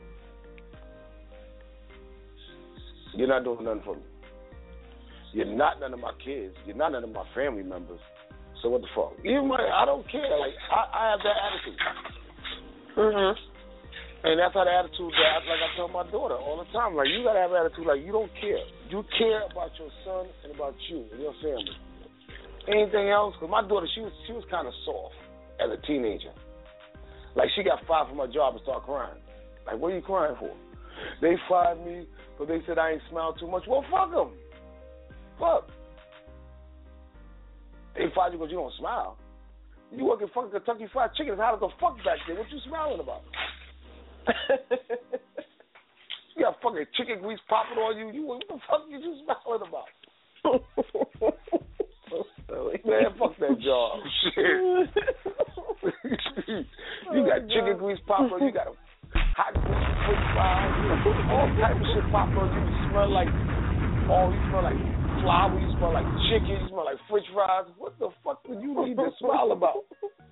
You're not doing nothing for me. You're not none of my kids. You're not none of my family members. So what the fuck? Even my, I don't care. Like I, I have that attitude. Mhm. And that's how the attitude that, like I tell my daughter all the time. Like you gotta have an attitude like you don't care. You care about your son and about you and your family. Anything else? Because my daughter, she was she was kind of soft as a teenager. Like she got fired from her job and started crying. Like what are you crying for? They fired me, but they said I ain't smiled too much. Well, fuck them. Fuck. They fired you because you don't smile. You work at fucking Kentucky Fried Chicken. How the fuck back there? What you smiling about? You got fucking chicken grease popping on you. You what the fuck are you smiling about? So silly. Man, fuck that job. Shit. You got chicken grease always pop up. You got a hot French fries, all type of shit pop up. You smell like, oh, you smell like flour. You smell like chicken. You smell like French fries. What the fuck do you need to smile about?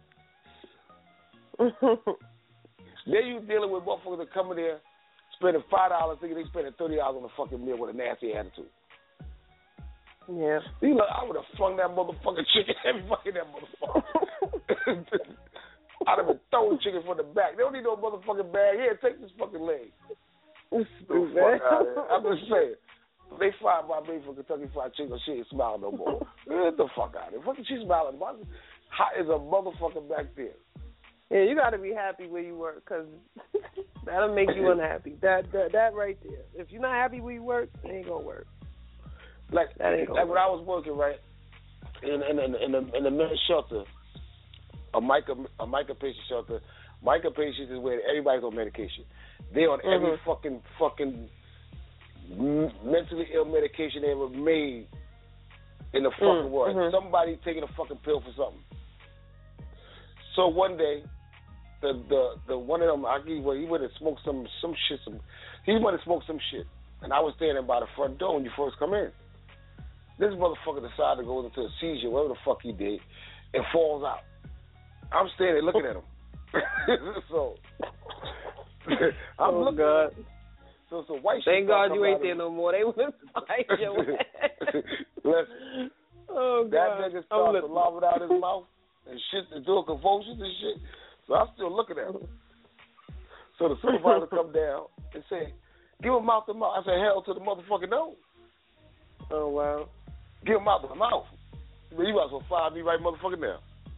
Then you dealing with motherfuckers that come in there spending five dollars, thinking they spending thirty dollars on a fucking meal with a nasty attitude. Yeah. You know, I would have flung that motherfucking chicken every fucking that motherfucker. I'd have been throwing chicken from the back. They don't need no motherfucking bag. Here, take this fucking leg. Stupid. I'm just saying. They fired my baby for Kentucky Fried Chicken. She ain't smiling no more. Get the fuck out of here. Fucking she smiling. Hot as a motherfucker back there. Yeah, you got to be happy where you work because that'll make you unhappy. That, that that right there. If you're not happy where you work, it ain't going to work. Like, that ain't gonna like work. when I was working, right, in, in, in, in, the, in the men's shelter, a MICA, a MICA patient shelter, MICA patients is where everybody's on medication. They're on mm-hmm. every fucking, fucking mentally ill medication they ever made in the fucking mm-hmm. world. Somebody taking a fucking pill for something. So one day, the the the one of them, I give you, he went and smoked some some shit. Some he went and smoked some shit, and I was standing by the front door when you first come in. This motherfucker decided to go into a seizure, whatever the fuck he did, and falls out. I'm standing there looking at him. so I'm oh looking. God. At him. So so white. Thank God you ain't there him. no more. They would have fired your ass. Listen. Oh God. That nigga started to lob it out his mouth and shit, and doing convulsions and shit. So I'm still looking at him. So the supervisor come down and say, "Give him mouth to mouth." I said, "Hell to the motherfucking no." Oh wow. Give him mouth to mouth. But you might as well fire me right motherfucking now.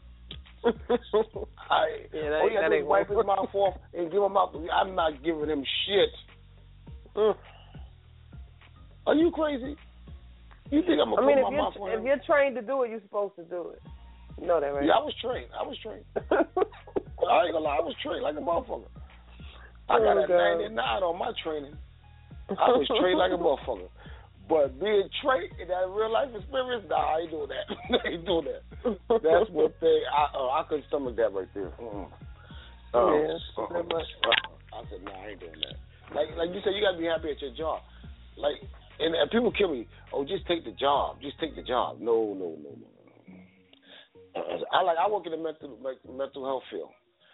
I, yeah, that, oh yeah, that just wipe his mouth off and give him mouth. I'm not giving him shit. Mm. Are you crazy? You think I'm gonna I mean, put if my mouth on you're, if you're trained to do it, you're supposed to do it. You know that, right? Yeah, I was trained. I was trained. I ain't gonna lie, I was trained like a motherfucker. I got oh, a ninety-nine on my training. I was trained like a motherfucker. But being trained in that real life experience, nah, I ain't doing that. I ain't doing that. That's one thing. I uh, I couldn't stomach that right there. Mm. Uh, yeah, uh, that much. Uh, I said, nah, I ain't doing that. Like like you said, you gotta be happy at your job. Like, and, and people kill me. Oh, just take the job. Just take the job. No, no, no, no. Uh, I like. I work in the mental like, mental health field.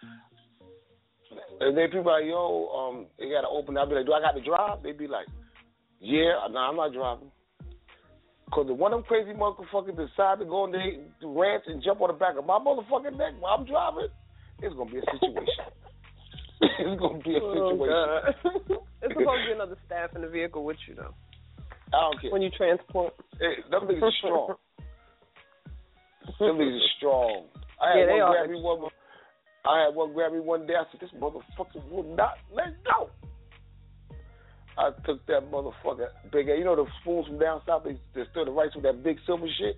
And then people are like, yo, um, they gotta open. I'll be like, do I got to drive? They be like, yeah, no, nah, I'm not driving. Because if one of them crazy motherfuckers decide to go on the, the ranch and jump on the back of my motherfucking neck while I'm driving, it's going to be a situation. It's going to be a situation. Oh, it's supposed to be another staff in the vehicle with you, though. I don't care. When you transport. Hey, them niggas are strong. Them niggas are strong. I had yeah, they one are. grab me one, I had one grab me one day. I said, this motherfucker will not let go. I took that motherfucker big. You know the spoons from down south? They, they stir the rice with that big silver shit.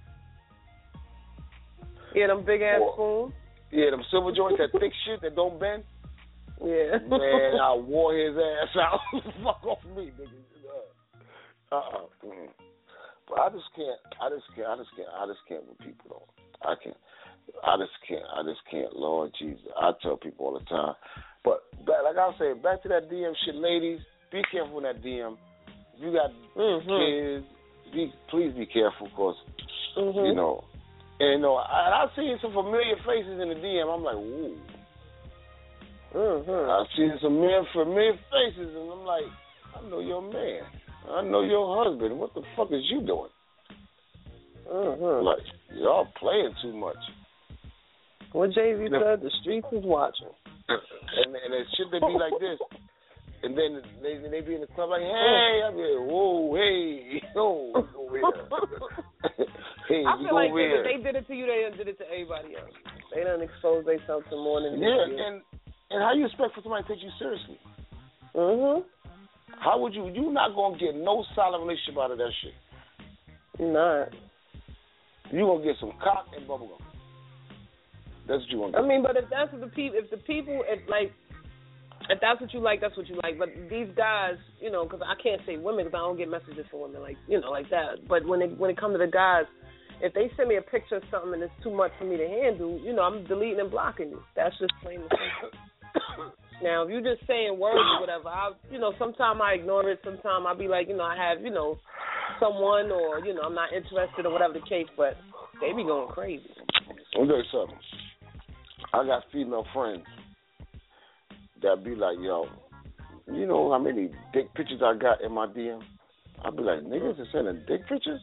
Yeah, them big ass or, spoons. Yeah, them silver joints, that thick shit that don't bend. Yeah. Man, I wore his ass out. Fuck off me, nigga. Uh uh-uh. uh. But I just can't. I just can't. I just can't. I just can't with people though. I can't. I just can't. I just can't. Lord Jesus, I tell people all the time. But, but like I say, back to that D M shit, ladies. Be careful in that D M. If you got mm-hmm. kids, be, please be careful, cause mm-hmm. you know, and you know, I, I've seen some familiar faces in the D M. I'm like, ooh. Mm-hmm. I've seen some familiar faces, and I'm like, I know your man. I know your husband. What the fuck is you doing? Mm-hmm. Like, y'all playing too much. What Jay-Z said, the streets is watching. And, and it should be like this. And then they they be in the club like, hey, I'm here, whoa, hey, yo, go over here. Hey, I you feel go like over if here. they did it to you, they did it to everybody else. They done exposed themselves to more than yeah. you. And and how you expect for somebody to take you seriously? Mhm. How would you? You not gonna get no solid relationship out of that shit. You're not. You gonna get some cock and bubblegum. That's what you want. I mean, but if that's what the people, if the people, if like, if that's what you like, that's what you like. But these guys, you know, because I can't say women, because I don't get messages from women like, you know, like that. But when it when it comes to the guys, if they send me a picture of something and it's too much for me to handle, you know, I'm deleting and blocking you. That's just plain and simple. Now, if you're just saying words or whatever, I, you know, sometimes I ignore it. Sometimes I'll be like, you know, I have, you know, someone or, you know, I'm not interested or whatever the case, but they be going crazy. Let me tell you something. I got female friends that be like, yo, you know how many dick pictures I got in my D M? I be like, niggas are sending dick pictures?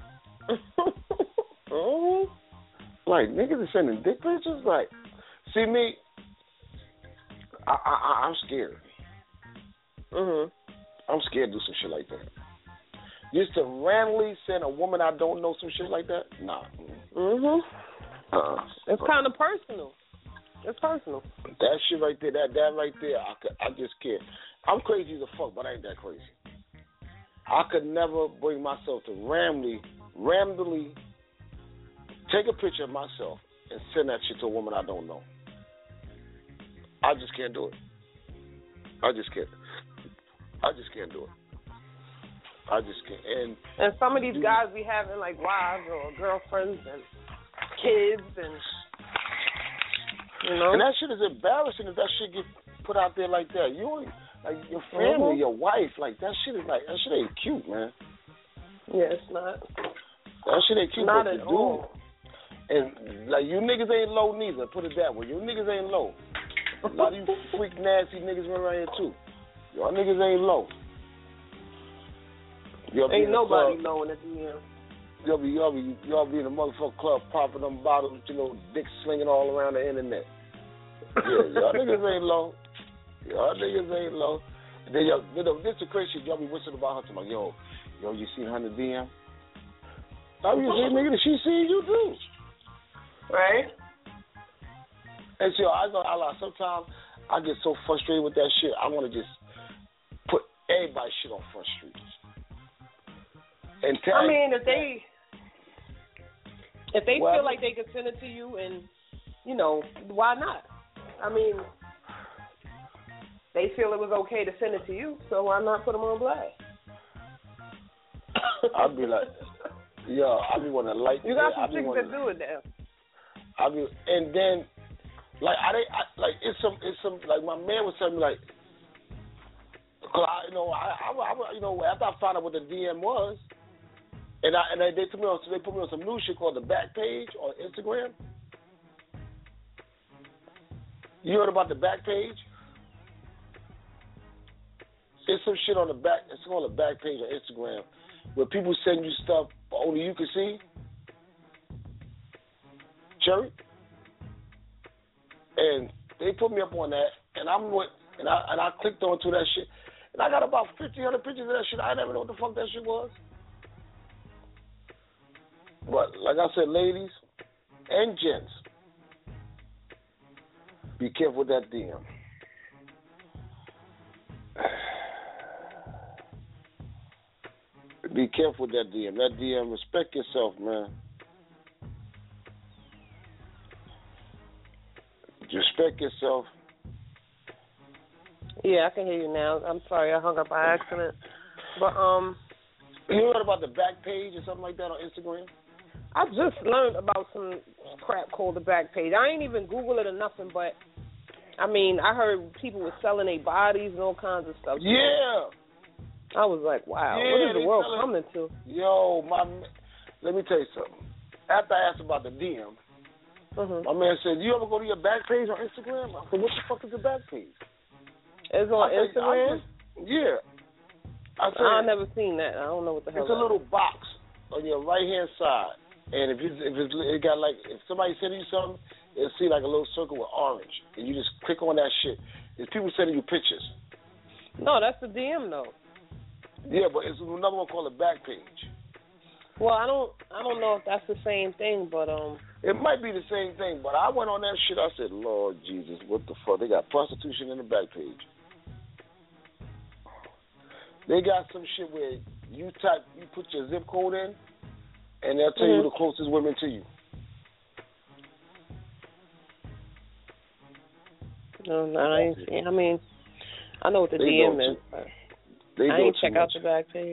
mm-hmm. Like, niggas are sending dick pictures? Like, see me, I, I, I'm scared. Mm-hmm. I'm scared to do some shit like that. Just to randomly send a woman I don't know some shit like that? Nah. Mm-hmm. Uh-uh. It's kind of personal. It's personal. That shit right there, that that right there, I, could, I just can't. I'm crazy as a fuck, but I ain't that crazy. I could never bring myself to randomly, randomly take a picture of myself and send that shit to a woman I don't know. I just can't do it. I just can't. I just can't do it. I just can't. And and some of these guys be having like wives or girlfriends and kids and you know. And that shit is embarrassing if that shit get put out there like that. You ain't, like your family, mm-hmm. your wife, like that shit is like that shit ain't cute, man. Yeah, it's not. That shit ain't cute. Not at all. And like you niggas ain't low neither. Put it that way. You niggas ain't low. A lot of you freak nasty niggas run around here too. Y'all niggas ain't low. Y'all ain't nobody club, low in the D M. Y'all be y'all be y'all be in the motherfucking club popping them bottles, you know, dick slinging all around the internet. Yeah, y'all niggas ain't low. Y'all niggas ain't low. And then y'all, you know, this is the crazy shit. Y'all be whistling about her. Like, yo, yo, you seen her in the D M? I mean, see, nigga, she seen you too. Right? And so I know, I like, sometimes I get so frustrated with that shit. I want to just put everybody's shit on Front Street. And tag, I mean, if they if they well, feel like they can send it to you, and you know, why not? I mean, they feel it was okay to send it to you, so why not put them on blast? I'd be like, yo, I be want to like. You got yeah, some chicks that do it now. I be, and then. Like I, I like it's some it's some like my man was telling me like, cause I you know I, I, I you know after I found out what the D M was, and I and they, they put me on they put me on some new shit called the back page on Instagram. You heard about the back page? There's some shit on the back. It's called the back page on Instagram where people send you stuff only you can see. Cherry. And they put me up on that, and I'm with, and I and I clicked onto that shit, and I got about fifty hundred pictures of that shit. I never know what the fuck that shit was. But like I said, ladies and gents, be careful with that D M. Be careful with that D M. That D M, respect yourself, man. Respect yourself. Yeah, I can hear you now. I'm sorry, I hung up by accident. But um, you heard about the back page or something like that on Instagram? I just learned about some crap called the back page. I ain't even Google it or nothing, but I mean, I heard people were selling their bodies and all kinds of stuff. Yeah. I was like, wow, yeah, what is the world selling, coming to? Yo, my, let me tell you something. After I asked about the D M, mm-hmm. my man said, "You ever go to your back page on Instagram?" I said, "What the fuck is the back page?" It's on I said, Instagram. Just, yeah. I said, I've never seen that. I don't know what the hell. It's a little box on your right hand side, and if it's, if it's, it got like if somebody sending you something, it'll see like a little circle with orange, and you just click on that shit. There's people sending you pictures. No, that's the D M though. Yeah, but it's another one called the back page. Well, I don't, I don't know if that's the same thing, but um, it might be the same thing. But I went on that shit. I said, Lord Jesus, what the fuck? They got prostitution in the back page. They got some shit where you type, you put your zip code in, and they'll tell mm-hmm. you the closest women to you. No, no, I ain't seen. I mean, I know what the they D M is, but I ain't check out the back page.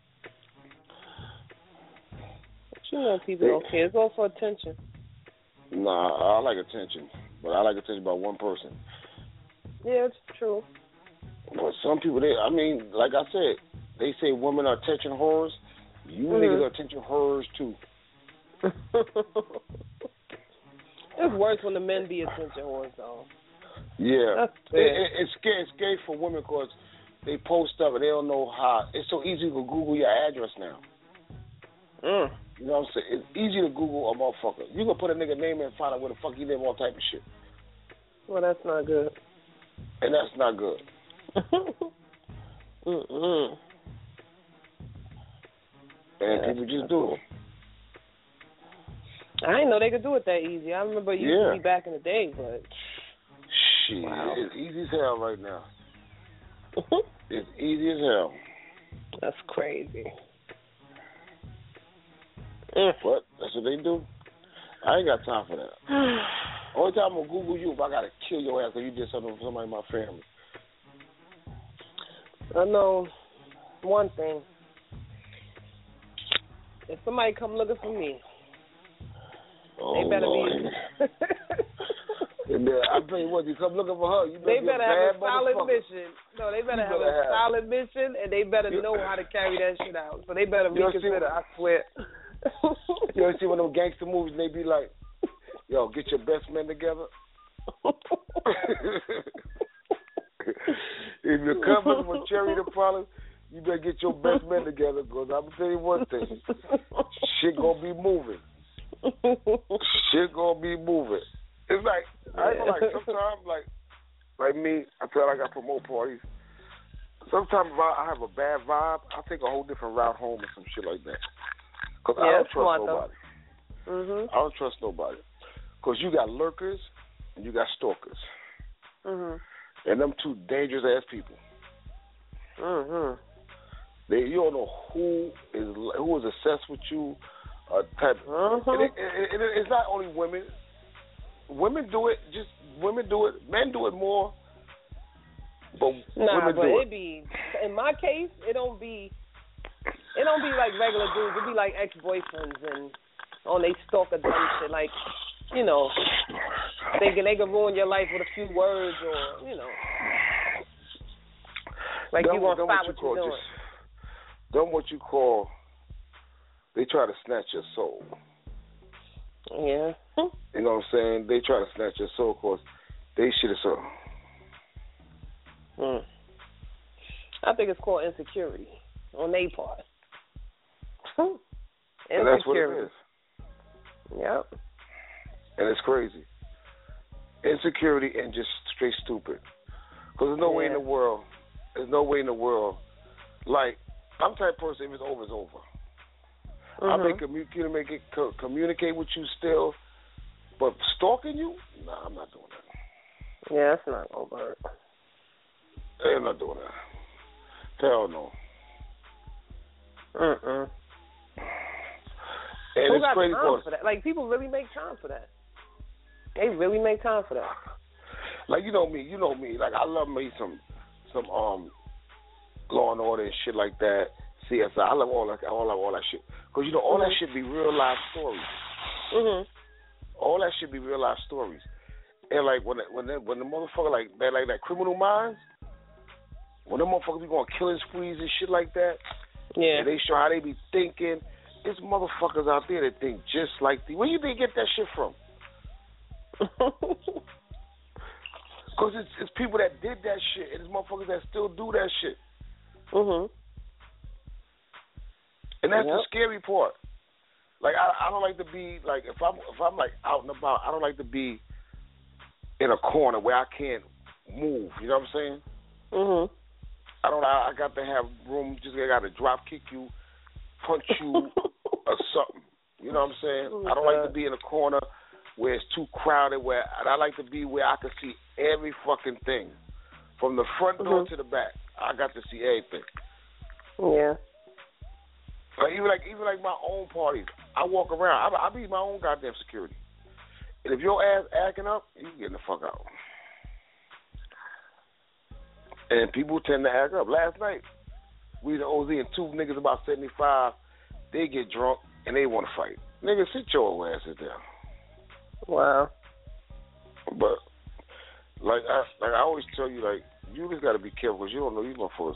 But you know, people don't care. It's all for attention. Nah, I like attention, but I like attention by one person. Yeah, it's true. But some people, they, I mean, like I said, they say women are attention whores. You Mhm. niggas are attention whores too. It's worse when the men be attention whores, though. Yeah, That's it, it, it's scary. It's scary for women because they post up and they don't know how. It's so easy to Google your address now. Mm. You know what I'm saying? It's easy to Google a motherfucker. You can put a nigga name in and find out where the fuck he live, all type of shit. Well, that's not good. And that's not good. Mm-mm. And Yeah, people just do it. I didn't know they could do it that easy. I remember it used Yeah. to be back in the day, but Shit, Wow. it's easy as hell right now. It's easy as hell. that's crazy. Mm. But that's what they do. I ain't got time for that. Only time I'm gonna Google you if I gotta kill your ass because you did something for somebody in my family. I know one thing. If somebody come looking for me, Oh, they better Lord. be. And then, I tell you what, you come looking for her, you better They be better a have bad a solid motherfucker. mission. No, they better You have better a have- solid mission, and they better You- know how to carry that shit out. So they better You know, see- reconsider. I swear. You ever see one of them gangster movies and they be like, yo, get your best men together? If you're coming for Cherry the Problem, you better get your best men together because I'm going to tell you one thing. Shit going to be moving. Shit going to be moving. It's like, I ain't gonna like, sometimes, like, like me, I feel like I promote parties. Sometimes if I I have a bad vibe, I'll take a whole different route home or some shit like that. Because I Yeah, don't it's trust smart, nobody. Mhm. I don't trust nobody. Because you got lurkers and you got stalkers. Mhm. And them two dangerous ass people. Mhm. They, you don't know who is who is obsessed with you. Uh, type. Uh-huh. And it, it, it, it's not only women. Women do it. Just women do it. Men do it more. But Nah, women but do it be in my case, it don't be. It don't be like regular dudes. It be like ex-boyfriends and on they stalker dumb shit. Like, you know, thinking they can ruin your life with a few words or, you know, like Done- you want to done stop what you what call you're doing. just done what you call. They try to snatch your soul. Yeah. You know what I'm saying? They try to snatch your soul because they shit is so. Hmm. I think it's called insecurity on their part. And that's what it Insecurity. is. Yep. And it's crazy. Insecurity and just straight stupid. Because there's no way in Yeah. the world, there's no way in the world, like, I'm the type of person, if it's over, it's over. I may Mhm. communicate, it, co- communicate with you still, but stalking you? Nah, I'm not doing that. Yeah, that's not gonna work. Hey, I'm not doing that. Hell no. Mm-mm. And Who it's got crazy time because, for that? Like, people really make time for that. They really make time for that. like, you know me, you know me. Like, I love me some, some um, Law and Order and shit like that. C S I. I love all that, all that, all that shit. Because, you know, all Mhm. that shit be real life stories. Mhm. All that shit be real life stories. And, like, when the, when the, when the motherfucker, like, that, like, that Criminal Minds, when them motherfuckers be going killing sprees and shit like that, Yeah. and they show how they be thinking, there's motherfuckers out there that think just like the. Where you think they get that shit from? Because it's, it's people that did that shit, and there's motherfuckers that still do that shit. Mhm. And that's Yep. the scary part. Like, I, I don't like to be, like, if I'm, if I'm, like, out and about, I don't like to be in a corner where I can't move. You know what I'm saying? Mhm. I don't. I, I got to have room. Just I got to drop kick you, punch you, or something. You know what I'm saying? Oh, I don't like God. to be in a corner where it's too crowded. Where and I like to be where I can see every fucking thing, from the front door Mhm. to the back. I got to see everything. Yeah. Like even like even like my own parties. I walk around. I, I be my own goddamn security. And if your ass acting up, you can get the fuck out. And people tend to act up. Last night, we the O Z and two niggas about seventy-five, they get drunk and they want to fight. Niggas, sit your asses down. Wow. But Like I, like I always tell you, like you just got to be careful because you don't know these motherfuckers.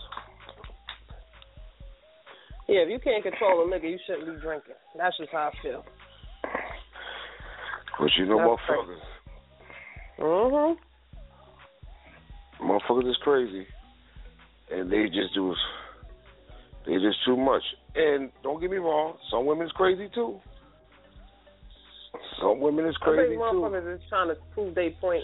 Yeah, if you can't control a nigga, you shouldn't be drinking. That's just how I feel. But you know, That's motherfuckers. Mhm. Motherfuckers is crazy, and they just do. They just too much. And don't get me wrong, some women's crazy too. Some women is crazy I think too. motherfuckers is trying to prove their point.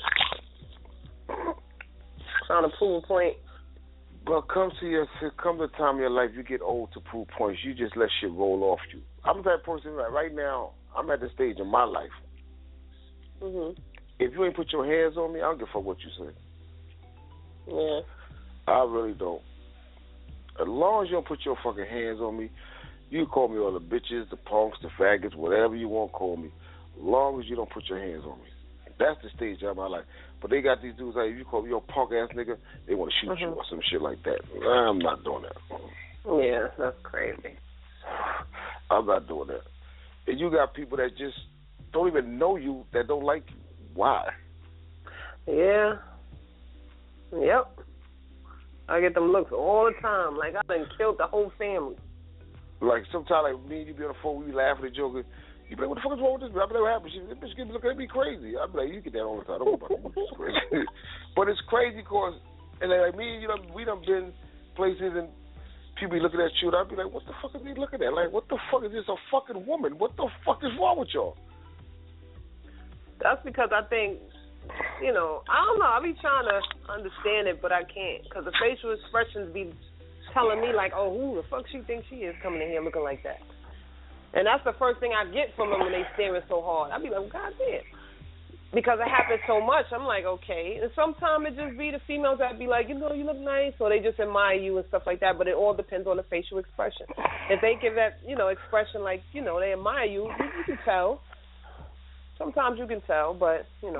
Trying to prove a point. But come to your, come to the time in your life you get old to prove points. You just let shit roll off you. I'm that person. Like right now, I'm at the stage in my life. Mhm. If you ain't put your hands on me, I don't give a fuck what you say. Yeah. I really don't. As long as you don't put your fucking hands on me, you call me all the bitches, the punks, the faggots, whatever you want to call me. As long as you don't put your hands on me. That's the stage of my life. But they got these dudes like, if you call me your punk ass nigga, they want to shoot mm-hmm. you or some shit like that. I'm not doing that. Yeah, that's crazy. I'm not doing that. And you got people that just don't even know you, that don't like you. Why? Yeah. Yep. I get them looks all the time. Like I done killed the whole family. Like sometimes, like me and you be on the phone, we laughing and joking. You be like, what the fuck is wrong with this bitch? I be like, what happened? She, this bitch keeps looking at me crazy. I be like, you get that all the time. Don't worry about it. It's crazy. But it's crazy because, and like me and you, know, we done been places and people be looking at you, and I be like, what the fuck is he looking at? Like, what the fuck is this? A fucking woman? What the fuck is wrong with y'all? That's because I think, you know, I don't know. I be trying to understand it, but I can't because the facial expressions be telling me like, oh, who the fuck she thinks she is coming in here looking like that? And that's the first thing I get from them when they staring so hard. I be like, God damn. Because it happens so much, I'm like, okay. And sometimes it just be the females that be like, you know, you look nice, or they just admire you and stuff like that, but it all depends on the facial expression. If they give that, you know, expression like, you know, they admire you, you, you can tell. Sometimes you can tell, but, you know.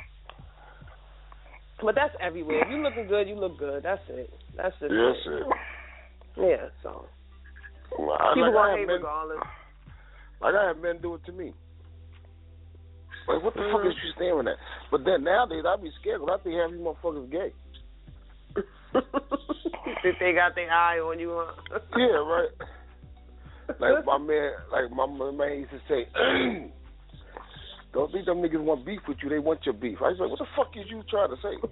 But that's everywhere. If you looking good, you look good. That's it. That's just Yes, it. it. Yeah, so. Well, people like gonna I hate men, regardless. Like I have men do it to me. Like, what the mm-hmm. fuck is you staring at? But then nowadays, I be scared because I think half these motherfuckers gay. If they got their eye on you, huh? Yeah, right. Like my man, like my man used to say, don't think them niggas want beef with you, they want your beef. I was like, what the fuck is you trying to say?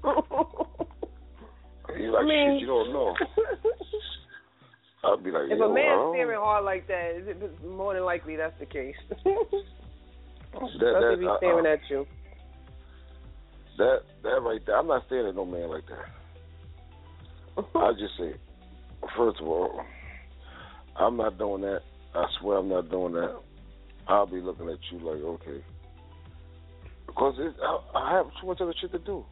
He's like, I mean, shit, you don't know. I'd be like, if yo, a man's oh. staring hard like that, it's more than likely that's the case. that, Especially that, if he's uh, staring uh, at you. That that right there, I'm not staring at no man like that. I just say, first of all, I'm not doing that. I swear I'm not doing that. I'll be looking at you like, okay. Because it, I, I have too much other shit to do.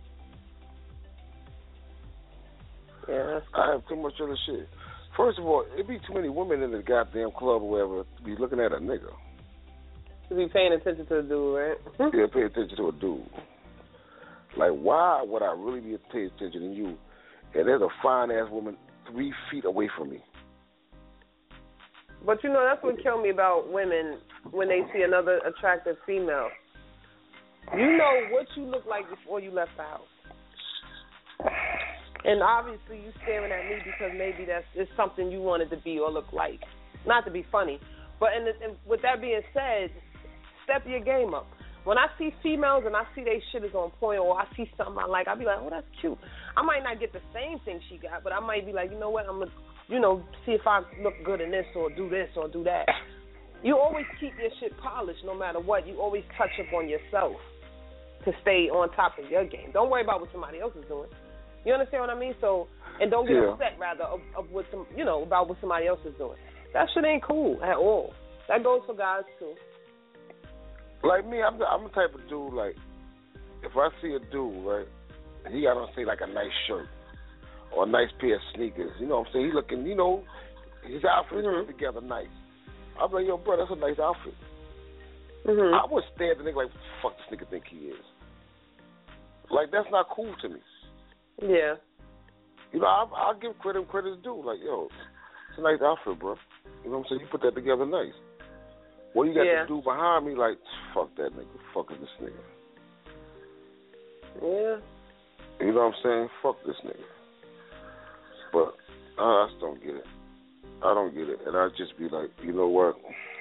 Yeah, that's I have too much other shit. First of all, it be too many women in the goddamn club or whatever to be looking at a nigga. To be paying attention to the dude, right? Yeah, pay attention to a dude. Like, why would I really be paying attention to you? And there's a fine-ass woman three feet away from me. But, you know, that's what killed me about women when they see another attractive female. You know what you look like before you left the house. And obviously you staring at me because maybe that's it's something you wanted to be or look like. Not to be funny. But and, and with that being said, step your game up. When I see females and I see they shit is on point or I see something I like, I'll be like, oh, that's cute. I might not get the same thing she got, but I might be like, you know what, I'm going to, you know, see if I look good in this or do this or do that. You always keep your shit polished no matter what. You always touch up on yourself to stay on top of your game. Don't worry about what somebody else is doing. You understand what I mean? So, and don't get yeah. upset, rather, of, of what some, you know, about what somebody else is doing. That shit ain't cool at all. That goes for guys, too. Like me, I'm the, I'm the type of dude, like, if I see a dude, right, he got on, say, like a nice shirt or a nice pair of sneakers, you know what I'm saying? He looking, you know, his outfit mm-hmm. is put together nice. I'm like, yo, bro, that's a nice outfit. Mm-hmm. I would stare at the nigga like, what the fuck this nigga think he is? Like, that's not cool to me. Yeah. You know, I'll, I'll give credit credit's due. Like, yo, it's a nice outfit, bro. You know what I'm saying? You put that together nice. What you got yeah. to do behind me, like, fuck that nigga. Fuck is this nigga. Yeah. You know what I'm saying? Fuck this nigga. But I just don't get it. I don't get it. And I just be like, you know what?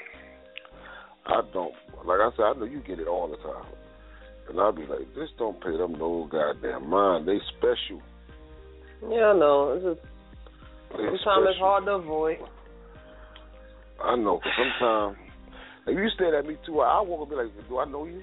I don't. Like I said, I know you get it all the time. And I'll be like, this don't pay them no goddamn mind. They special. Yeah, I know. It's just, They sometimes special. it's hard to avoid. I know, because sometimes, if you stare at me too, I won't be like, do I know you?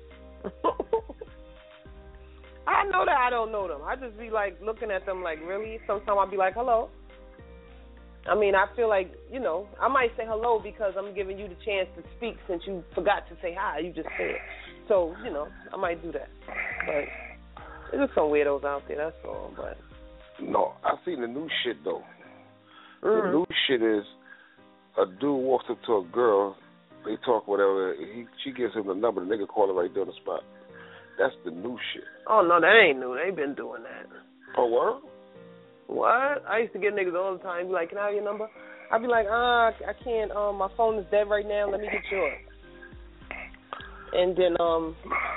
I know that I don't know them. I just be like looking at them like, really? Sometimes I'll be like, hello. I mean, I feel like, you know, I might say hello because I'm giving you the chance to speak since you forgot to say hi. You just said. So, you know, I might do that. But there's just some weirdos out there, that's all. But No, I seen the new shit, though. mm-hmm. The new shit is a dude walks up to a girl, they talk whatever, he, she gives him the number, the nigga call her right there on the spot. That's the new shit. Oh, no, that ain't new. They've been doing that. Oh, what? What? I used to get niggas all the time. Be like, can I have your number? I'd be like, ah, I can't. Um, my phone is dead right now. Let me get yours. And then, um,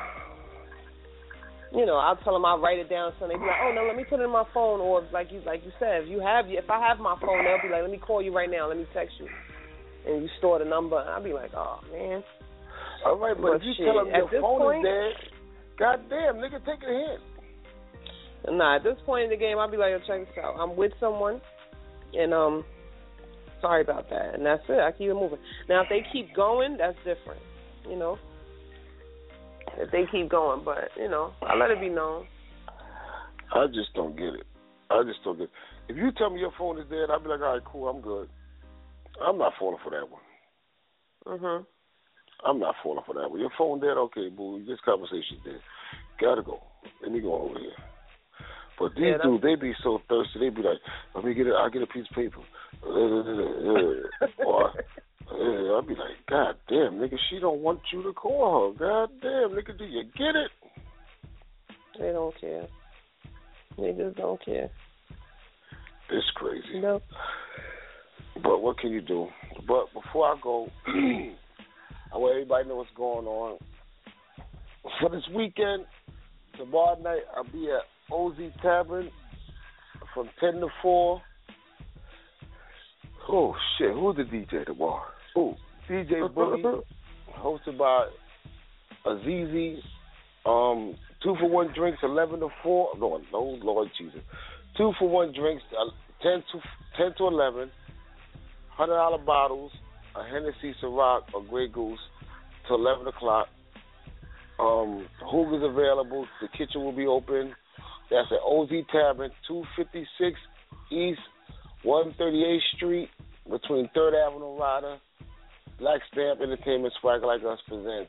you know, I'll tell them I'll write it down. So they be like, oh no, let me put it in my phone. Or like you, like you said, if you have, if I have my phone, they'll be like, let me call you right now. Let me text you. And you store the number. And I'll be like, oh man. All right, but, but if you shit, tell them your phone point, is dead, goddamn, nigga, take a hint. Nah, at this point in the game, I'll be like, yo, check this out. I'm with someone, and um, sorry about that, and that's it. I keep it moving. Now, if they keep going, that's different, you know. If they keep going, but you know, I let it be known. I just don't get it. I just don't get it. If you tell me your phone is dead, I'll be like, all right, cool, I'm good. I'm not falling for that one. Mhm. I'm not falling for that one. Your phone dead, okay, boo. This conversation's dead. Gotta go. Let me go over here. But these yeah, dudes, they be so thirsty. They be like, let me get it. I'll get a piece of paper. Or uh, I'll be like, God damn, nigga, she don't want you to call her. God damn, nigga, do you get it? They don't care. They just don't care. It's crazy. No. But what can you do? But before I go, I want everybody to know what's going on. For this weekend, tomorrow night, I'll be at O Z Tavern from ten to four. Oh, shit. Who's the D J tomorrow? Oh, D J Boogie, hosted by Azizi. Um, two for one drinks, eleven to four. No, no, Lord Jesus. Two for one drinks, uh, ten to ten to eleven. one hundred dollar bottles, a Hennessy Ciroc or Grey Goose till eleven o'clock. Um, hookah's available. The kitchen will be open. That's at O Z Tavern, two fifty-six East one thirty-eighth Street, between third Avenue and Ryder. Black Stamp Entertainment, Swagger Like Us presents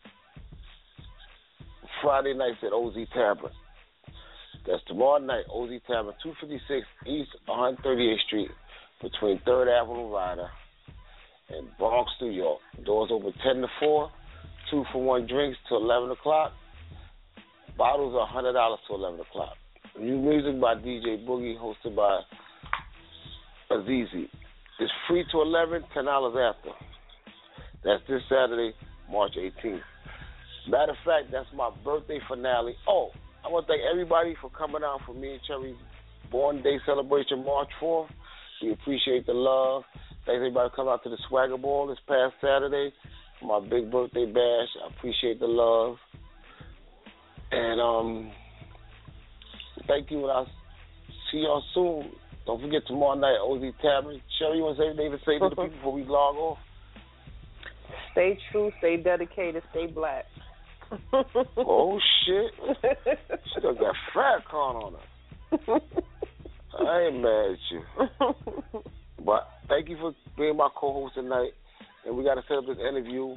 Friday nights at O Z Tavern. That's tomorrow night, O Z Tavern, two fifty-six East one thirty-eighth Street, between third Avenue and Ryder, in Bronx, New York. Doors open ten to four, two for one drinks till eleven o'clock. Bottles are one hundred dollars till eleven o'clock. New music by D J Boogie, hosted by Azizi. It's free to eleven, ten dollars after. That's this Saturday, March eighteenth. Matter of fact, that's my birthday finale. Oh, I want to thank everybody for coming out for me and Cherry's Born Day celebration March fourth. We appreciate the love. Thanks everybody for coming out to the Swagger Ball this past Saturday for my big birthday bash. I appreciate the love. And um, thank you, and I'll see y'all soon. Don't forget tomorrow night, O Z Tavern. Sherry, you want to say anything to say to the people before we log off? Stay true, stay dedicated, stay black. Oh, shit. She still got Farrakhan on her. I ain't mad at you. But thank you for being my co-host tonight. And we got to set up this interview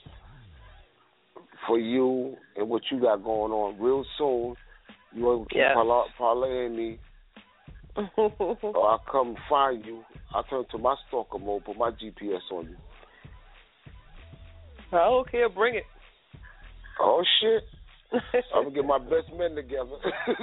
for you and what you got going on real soon. You want to keep yes. parla- parlaying me, or I'll come find you. I'll turn to my stalker mode, put my G P S on you. I don't care, bring it. Oh, shit. I'm going to get my best men together.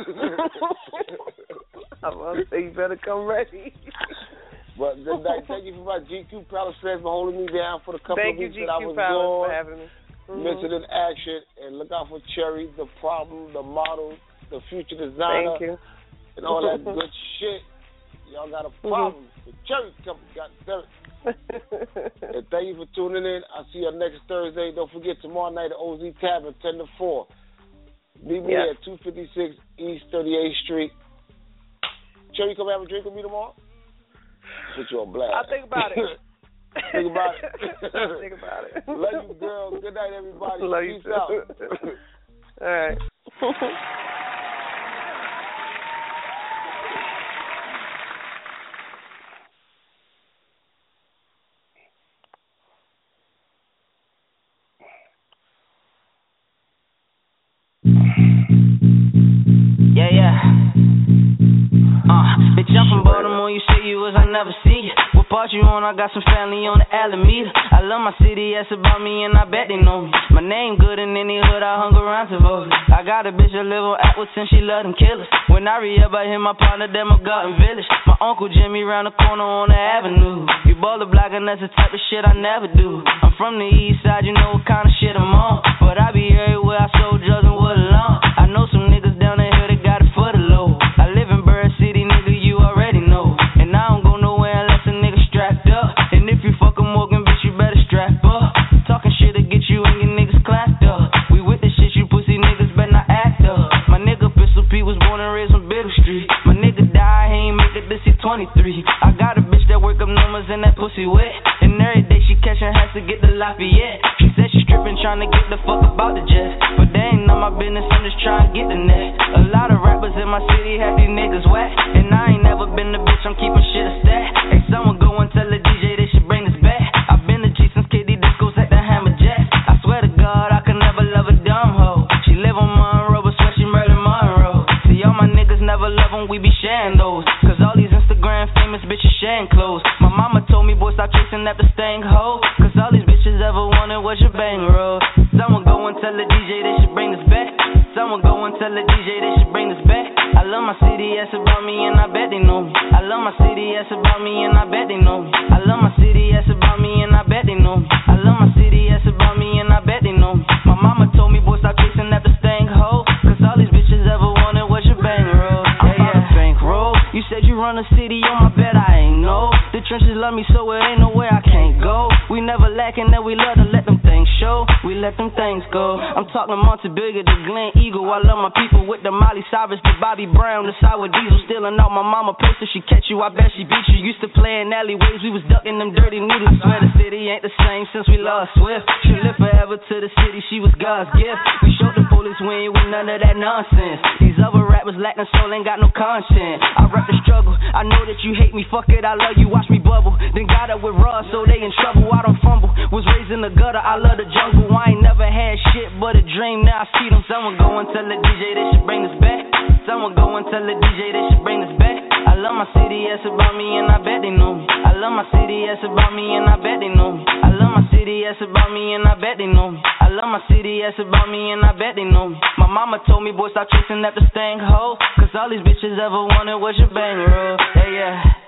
I'm going to say you better come ready. But tonight, thank you for my G Q Palace fans for holding me down for the couple thank of weeks you, that I G Q was Palace, gone. for having me. Mm-hmm. Missing in action, and look out for Cherry, the problem, the model, the future designer, Thank you. and all that good shit. Y'all got a problem. Mm-hmm. The Cherry Company got dirt. And thank you for tuning in. I'll see you next Thursday. Don't forget, tomorrow night at O Z Tavern, ten to four. Meet me yes. at two fifty-six East thirty-eighth Street. Cherry, come have a drink with me tomorrow? Put you on blast. I'll think about it. Think about it. Think about it. Love you, girl. Good night, everybody. Love Peace you out. All right. Yeah, yeah. Uh, bitch, I'm from Baltimore, you say you was, I never see you. What part you on? I got some family on the Alameda. I love my city, that's about me, and I bet they know me. My name good in any hood, I hung around Tavola. I got a bitch that live on Appleton, she love them killers. When I re-up, I hit my partner, them a Garden Village. My uncle Jimmy round the corner on the avenue. You ball the block, and that's the type of shit I never do. I'm from the east side, you know what kind of shit I'm on. But I be everywhere, I sold drugs and wood alone. I know some niggas down the hill that got it for the low. I live in Bird City, nigga, you already know. And I don't go nowhere unless a nigga strapped up. And if you fuck a Morgan, bitch, you better strap up. Talking shit to get you and your niggas clapped up. We with the shit, you pussy niggas better not act up. My nigga Pistol P was born and raised on Biddle Street. My nigga died, he ain't make it this year twenty-three. I got a bitch that work up numbers and that pussy wet. And every day she catchin' has to get the Lafayette. She said she strippin', tryna get the fuck about the jets. But they ain't none my business, I'm just tryna get the net. A lot of rappers in my city have these niggas wet. And I ain't never been the bitch, I'm keepin' shit a stat. Hey, someone go and tell the D J they should bring this back. I've been a G since K D Discos at the Hammer Jacks. I swear to God, I could never love a dumb hoe. She live on Monroe, but swear she murdered Monroe. See, all my niggas never love them, we be sharing those. Cause all these Instagram famous bitches sharing clothes. My mama told me, boy, stop chasing after staying hoe. Cause all these bitches ever wanted was your bankroll. Someone go and tell the D J they should bring this back. Someone go and tell the D J they should bring this back. I love my city, that's about me, and I bet they know me. I love my city, that's about me, and I bet they know me. I love my city, that's about me, and I bet they know me. I love my city, that's about me, and I bet they know me. My mama told me, boy, stop chasing after staying hoe. Cause all these bitches ever wanted was your bankroll. Yeah, yeah, bankroll. You said you run a city, on my bet I ain't know. The trenches love me, so it ain't nowhere I can't go. We never lacking, that we love to let them things show. We let them things go. I'm talking Montebello to Glen Eagle. I love my people with the Miley Cyrus, the Bobby Brown, the sour diesel. Stealing out my mama purse if she catch you, I bet she beat you. Used to play in alleyways, we was ducking them dirty needles. Swear the city ain't the same since we lost Swift. She lived forever to the city, she was God's gift. We showed the police we ain't with none of that nonsense. These other rappers lacking soul, ain't got no conscience. I rap the struggle, I know that you hate me, fuck it, I love you, watch me bubble. Then got up with Ross, so they in trouble, I don't fumble. Was raised in the gutter, I love the jungle. I ain't never had shit but a dream, now I see them. Someone go and tell the D J they should bring this back. Someone go and tell the D J they should bring this back. I love my city, that's about me, and I bet they know me. I love my city, that's about me, and I bet they know me. I love my city, that's about me, and I bet they know me. I love my city, that's about me, and I bet they know me. My mama told me, boy, stop chasing after staying hoe. Cause all these bitches ever wanted was your bankroll. Yeah, yeah.